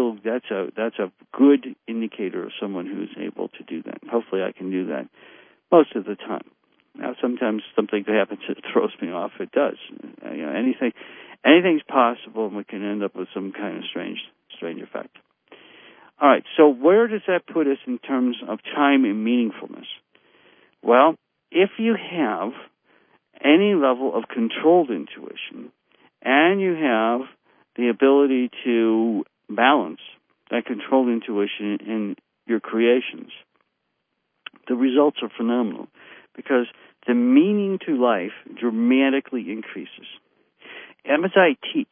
a good indicator of someone who's able to do that. Hopefully I can do that most of the time. Now, sometimes something happens that throws me off. It does. Anything's possible, and we can end up with some kind of strange effect. All right, so where does that put us in terms of time and meaningfulness? Well, if you have any level of controlled intuition, and you have the ability to balance that controlled intuition in your creations, the results are phenomenal because the meaning to life dramatically increases. And as I teach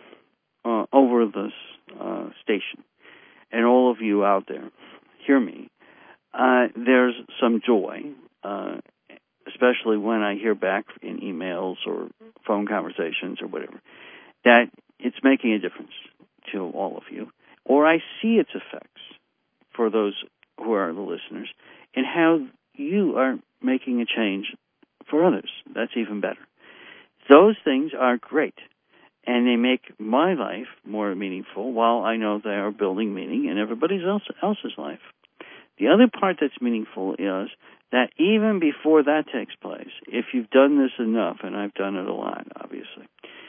over this station, and all of you out there hear me, there's some joy, especially when I hear back in emails or phone conversations or whatever, that it's making a difference to all of you, or I see its effects for those who are the listeners, and how you are making a change for others. That's even better. Those things are great, and they make my life more meaningful while I know they are building meaning in everybody else's life. The other part that's meaningful is that even before that takes place, if you've done this enough, and I've done it a lot, obviously,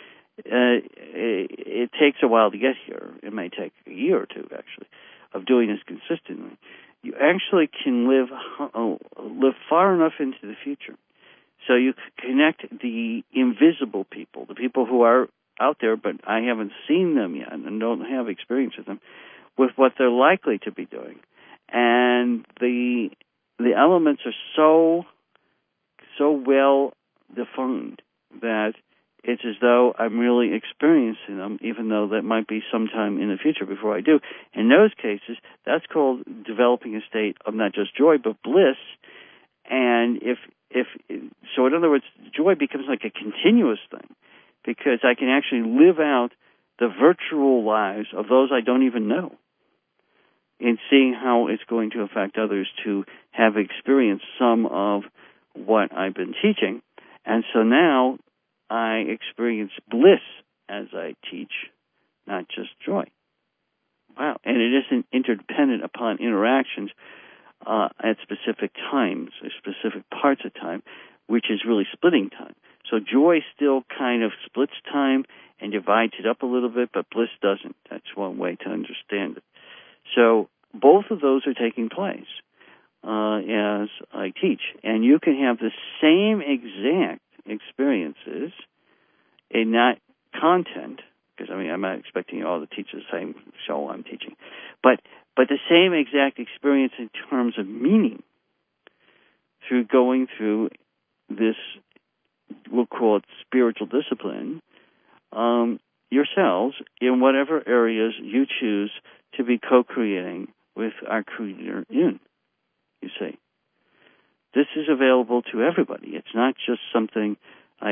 it takes a while to get here. It may take a year or two, actually, of doing this consistently. You actually can live far enough into the future so you connect the invisible people, the people who are out there, but I haven't seen them yet and don't have experience with them, with what they're likely to be doing. And the elements are so well defined that it's as though I'm really experiencing them, even though that might be sometime in the future before I do. In those cases, that's called developing a state of not just joy, but bliss. And so in other words, joy becomes like a continuous thing, because I can actually live out the virtual lives of those I don't even know, in seeing how it's going to affect others to have experienced some of what I've been teaching. And so now I experience bliss as I teach, not just joy. Wow. And it isn't interdependent upon interactions at specific times, or specific parts of time, which is really splitting time. So joy still kind of splits time and divides it up a little bit, but bliss doesn't. That's one way to understand it. So both of those are taking place as I teach. And you can have the same exact experiences in not content, because I'm not expecting you all to teach the same show I'm teaching, but the same exact experience in terms of meaning through going through this, we'll call it spiritual discipline, yourselves in whatever areas you choose to be co-creating with our Creator in. You see, this is available to everybody. It's not just something like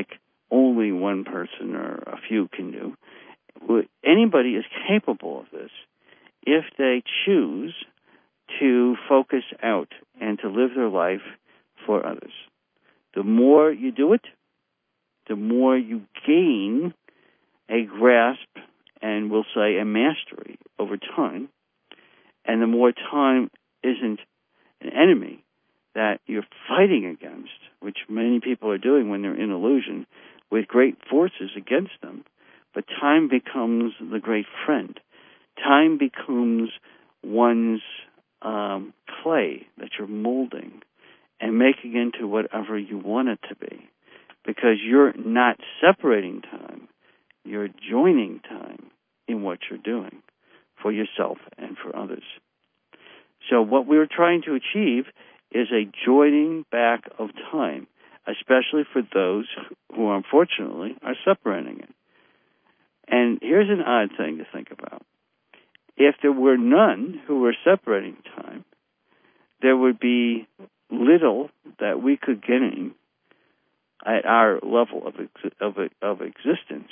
only one person or a few can do. Anybody is capable of this if they choose to focus out and to live their life for others. The more you do it, the more you gain a grasp and we'll say a mastery over time, and the more time isn't an enemy that you're fighting against, which many people are doing when they're in illusion, with great forces against them, but time becomes the great friend. Time becomes one's clay that you're molding and making into whatever you want it to be, because you're not separating time, you're joining time in what you're doing for yourself and for others. So what we're trying to achieve is a joining back of time, especially for those who unfortunately are separating it. And here's an odd thing to think about. If there were none who were separating time, there would be little that we could gain at our level of existence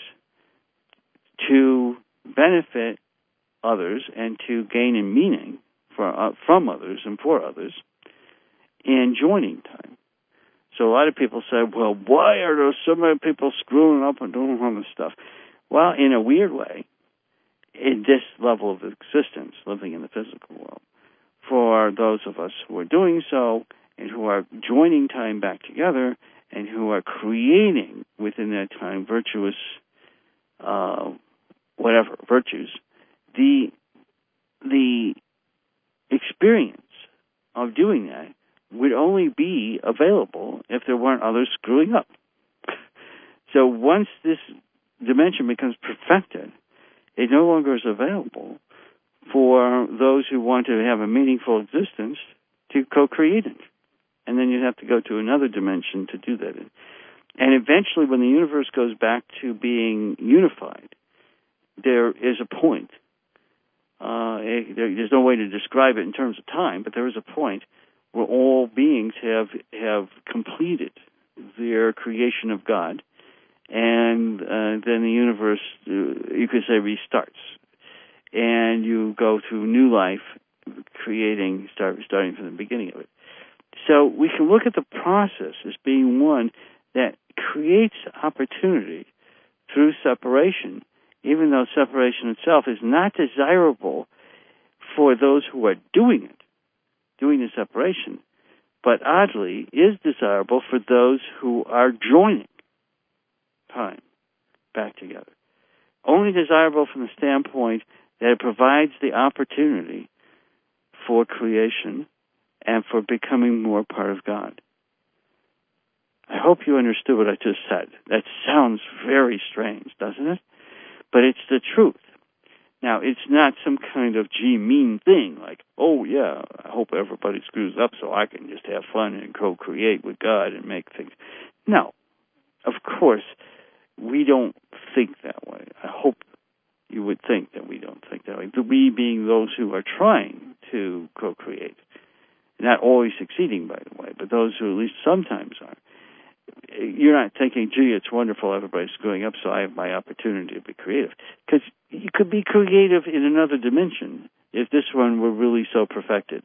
to benefit others and to gain in meaning from others and for others in joining time. So a lot of people say, well, why are there so many people screwing up and doing all this stuff? Well, in a weird way, in this level of existence, living in the physical world, for those of us who are doing so and who are joining time back together and who are creating within that time virtuous, virtues, the experience of doing that would only be available if there weren't others screwing up. So once this dimension becomes perfected, it no longer is available for those who want to have a meaningful existence to co-create it. And then you'd have to go to another dimension to do that. And eventually, when the universe goes back to being unified, there is a point. There's no way to describe it in terms of time, but there is a point where all beings have completed their creation of God, and then the universe, you could say, restarts. And you go through new life, starting from the beginning of it. So we can look at the process as being one that creates opportunity through separation, even though separation itself is not desirable for those who are doing the separation, but oddly is desirable for those who are joining time back together. Only desirable from the standpoint that it provides the opportunity for creation and for becoming more part of God. I hope you understood what I just said. That sounds very strange, doesn't it? But it's the truth. Now, it's not some kind of mean thing like, oh, yeah, I hope everybody screws up so I can just have fun and co-create with God and make things. No. Of course, we don't think that way. I hope you would think that we don't think that way. We being those who are trying to co-create. Not always succeeding, by the way, but those who at least sometimes are. You're not thinking, gee, it's wonderful, everybody's screwing up, so I have my opportunity to be creative. Because you could be creative in another dimension if this one were really so perfected.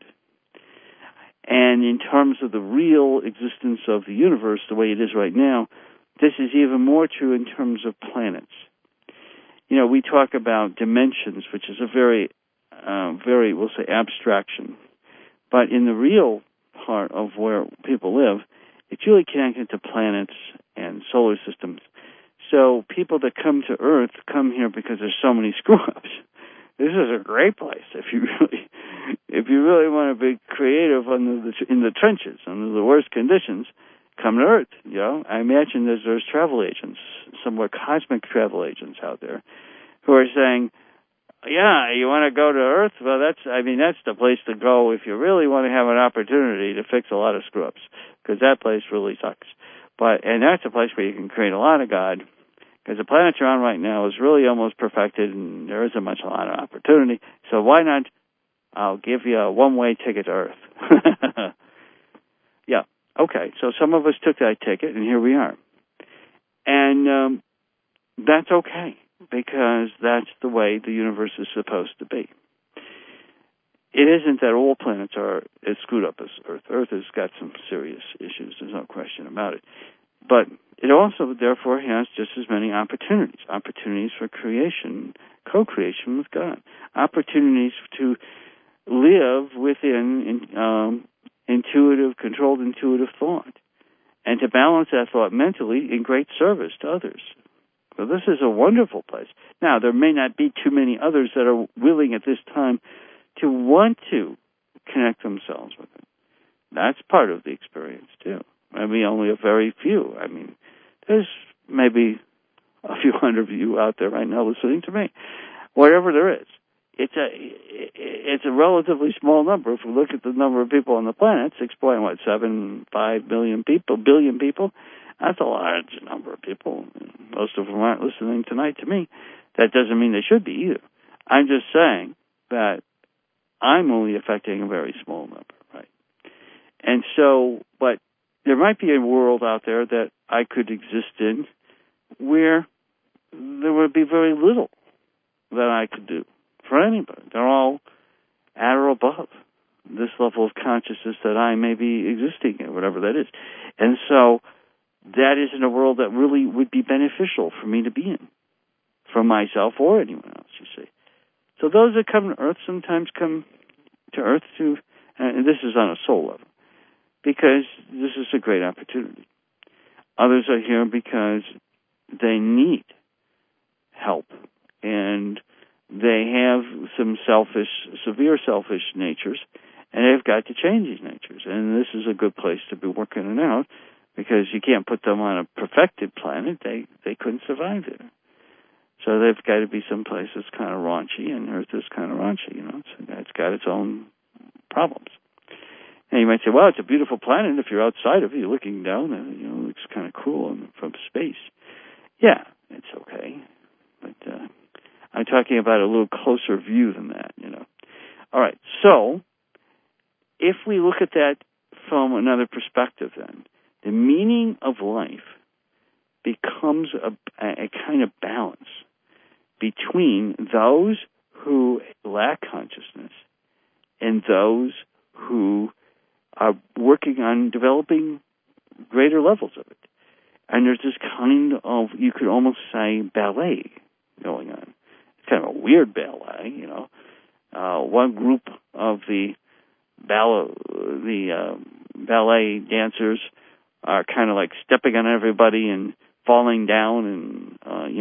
And in terms of the real existence of the universe, the way it is right now, this is even more true in terms of planets. You know, we talk about dimensions, which is a very, we'll say, abstraction. But in the real part of where people live, it's really connected to planets and solar systems. So people that come to Earth come here because there's so many screw-ups. This is a great place if you really want to be creative in the trenches under the worst conditions. Come to Earth. You know, I imagine there's travel agents, somewhere cosmic travel agents out there, who are saying, yeah, you want to go to Earth? Well, that's the place to go if you really want to have an opportunity to fix a lot of screw-ups, because that place really sucks. And that's a place where you can create a lot of God, because the planet you're on right now is really almost perfected, and there isn't a lot of opportunity. So why not? I'll give you a one-way ticket to Earth. Yeah, okay. So some of us took that ticket, and here we are. And that's okay, because that's the way the universe is supposed to be. It isn't that all planets are as screwed up as Earth. Earth has got some serious issues, there's no question about it. But it also, therefore, has just as many opportunities for creation, co-creation with God, opportunities to live within controlled intuitive thought, and to balance that thought mentally in great service to others. So this is a wonderful place. Now, there may not be too many others that are willing at this time to want to connect themselves with it. That's part of the experience, too. Maybe only a very few. I mean, there's maybe a few hundred of you out there right now listening to me. Whatever there is, it's a relatively small number. If we look at the number of people on the planet, 6.75 billion people, that's a large number of people. Most of them aren't listening tonight to me. That doesn't mean they should be either. I'm just saying that I'm only affecting a very small number, right? And so, but there might be a world out there that I could exist in where there would be very little that I could do for anybody. They're all at or above this level of consciousness that I may be existing in, whatever that is. And so that isn't a world that really would be beneficial for me to be in, for myself or anyone else, you see. So those that come to Earth sometimes come to Earth to, and this is on a soul level, because this is a great opportunity. Others are here because they need help, and they have some severe selfish natures, and they've got to change these natures. And this is a good place to be working it out, because you can't put them on a perfected planet. They couldn't survive there. So they've got to be someplace that's kind of raunchy, and Earth is kind of raunchy, you know. It's got its own problems. And you might say, well, it's a beautiful planet. If you're outside of it, you're looking down, and it looks kind of cool from space. Yeah, it's okay. But I'm talking about a little closer view than that, All right, so if we look at that from another perspective then, the meaning of life becomes a kind of balance between those who lack consciousness and those who are working on developing greater levels of it. And there's this kind of, you could almost say, ballet going on. It's kind of a weird ballet, One group of the ballet dancers are kind of like stepping on everybody and falling down and,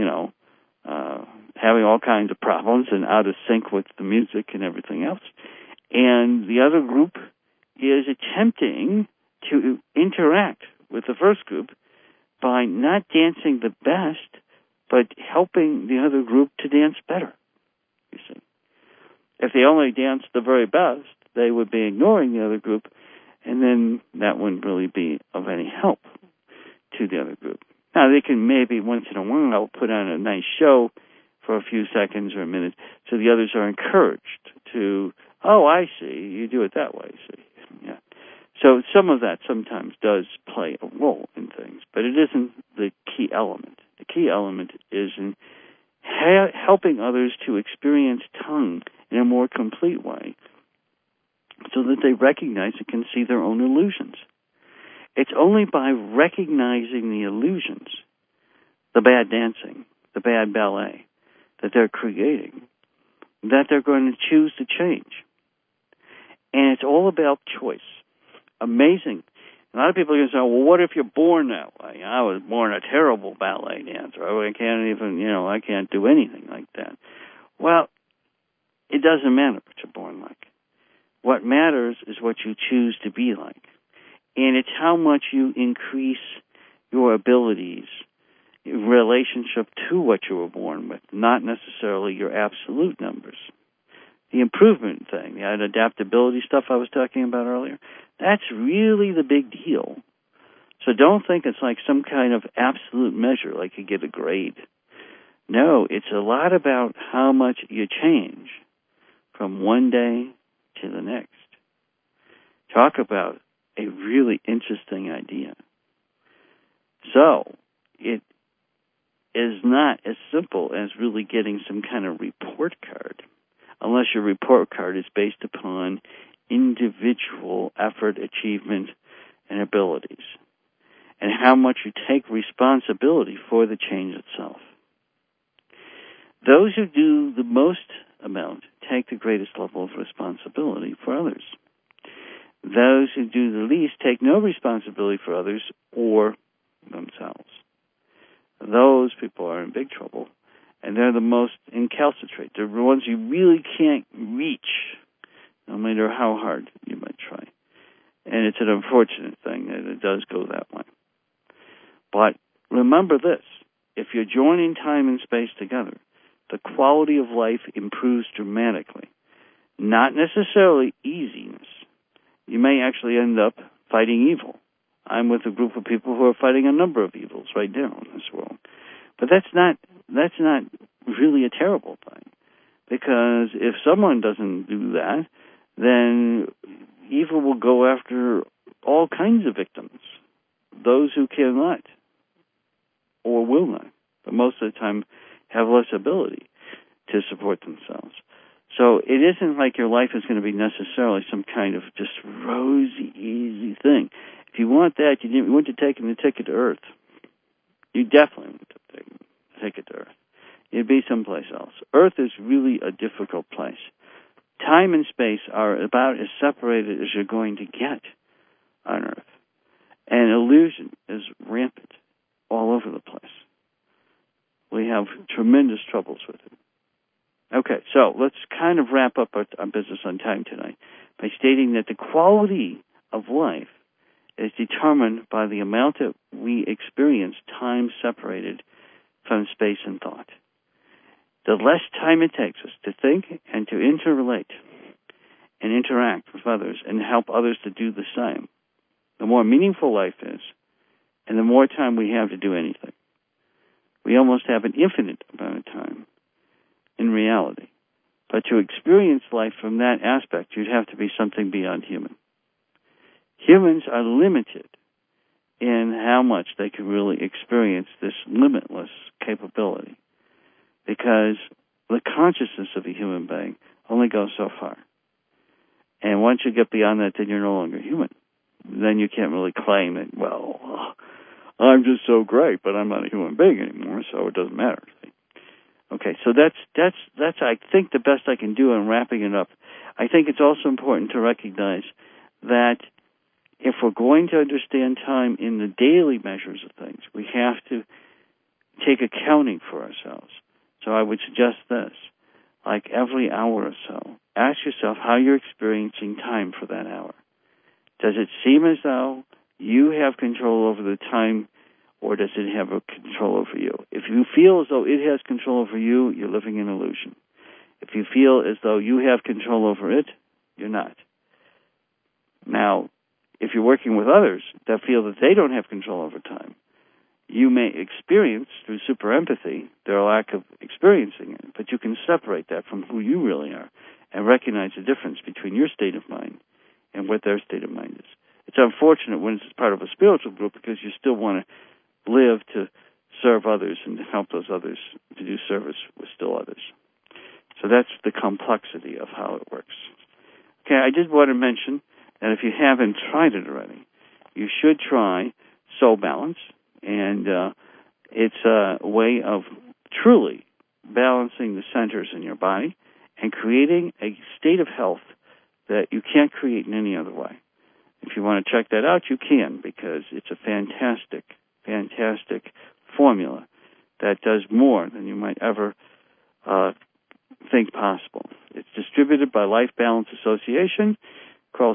having all kinds of problems and out of sync with the music and everything else. And the other group is attempting to interact with the first group by not dancing the best, but helping the other group to dance better, you see. If they only danced the very best, they would be ignoring the other group, and then that wouldn't really be of any help to the other group. Now, they can maybe once in a while put on a nice show for a few seconds or a minute, so the others are encouraged to, oh, I see, you do it that way, see. Yeah. So some of that sometimes does play a role in things, but it isn't the key element. The key element is in helping others to experience tongue in a more complete way so that they recognize and can see their own illusions. It's only by recognizing the illusions, the bad dancing, the bad ballet that they're creating, that they're going to choose to change. And it's all about choice. Amazing. A lot of people are going to say, well, what if you're born that way? I was born a terrible ballet dancer. I can't even, I can't do anything like that. Well, it doesn't matter what you're born like. What matters is what you choose to be like. And it's how much you increase your abilities in relationship to what you were born with, not necessarily your absolute numbers. The improvement thing, the adaptability stuff I was talking about earlier, that's really the big deal. So don't think it's like some kind of absolute measure, like you get a grade. No, it's a lot about how much you change from one day to the next. Talk about a really interesting idea. So, is not as simple as really getting some kind of report card, unless your report card is based upon individual effort, achievement, and abilities, and how much you take responsibility for the change itself. Those who do the most amount take the greatest level of responsibility for others. Those who do the least take no responsibility for others or themselves. Those people are in big trouble, and they're the most incalcitrant. They're the ones you really can't reach, no matter how hard you might try. And it's an unfortunate thing that it does go that way. But remember this, if you're joining time and space together, the quality of life improves dramatically. Not necessarily easiness. You may actually end up fighting evil. I'm with a group of people who are fighting a number of evils right now in this world. But that's not really a terrible thing. Because if someone doesn't do that, then evil will go after all kinds of victims. Those who cannot or will not, but most of the time have less ability to support themselves. So it isn't like your life is going to be necessarily some kind of just rosy, easy thing. If you want that, you wouldn't have taken the ticket to Earth. You definitely wouldn't have taken the ticket to Earth. You'd be someplace else. Earth is really a difficult place. Time and space are about as separated as you're going to get on Earth. And illusion is rampant all over the place. We have tremendous troubles with it. Okay, so let's kind of wrap up our business on time tonight by stating that the quality of life is determined by the amount that we experience time separated from space and thought. The less time it takes us to think and to interrelate and interact with others and help others to do the same, the more meaningful life is, and the more time we have to do anything. We almost have an infinite amount of time in reality. But to experience life from that aspect, you'd have to be something beyond human. Humans are limited in how much they can really experience this limitless capability, because the consciousness of a human being only goes so far. And once you get beyond that, then you're no longer human. Then you can't really claim that, well, I'm just so great, but I'm not a human being anymore, so it doesn't matter. Okay, so that's I think the best I can do in wrapping it up. I think it's also important to recognize that if we're going to understand time in the daily measures of things, we have to take accounting for ourselves. So I would suggest this, like every hour or so, ask yourself how you're experiencing time for that hour. Does it seem as though you have control over the time, or does it have a control over you? If you feel as though it has control over you, you're living in illusion. If you feel as though you have control over it, you're not. Now, if you're working with others that feel that they don't have control over time, you may experience, through super empathy, their lack of experiencing it, but you can separate that from who you really are and recognize the difference between your state of mind and what their state of mind is. It's unfortunate when it's part of a spiritual group, because you still want to live to serve others and to help those others to do service with still others. So that's the complexity of how it works. Okay, I did want to mention that if you haven't tried it already, you should try Soul Balance, and it's a way of truly balancing the centers in your body and creating a state of health that you can't create in any other way. If you want to check that out, you can, because it's a fantastic, fantastic formula that does more than you might ever think possible. It's distributed by Life Balance Association. Call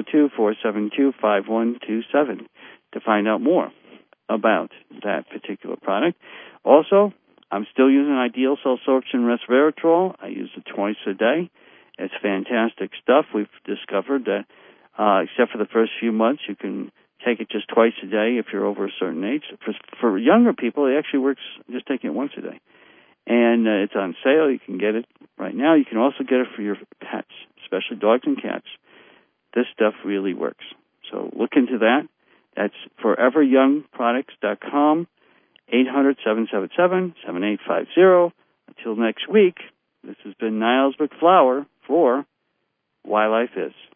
602-472-5127 to find out more about that particular product. Also, I'm still using Ideal Cell Sorption Resveratrol. I use it twice a day. It's fantastic stuff. We've discovered that except for the first few months, you can take it just twice a day if you're over a certain age. For younger people, it actually works just taking it once a day. And it's on sale. You can get it right now. You can also get it for your pets, especially dogs and cats. This stuff really works. So look into that. That's foreveryoungproducts.com. 800-777-7850. Until next week, this has been Niles McFlower for Why Life Is.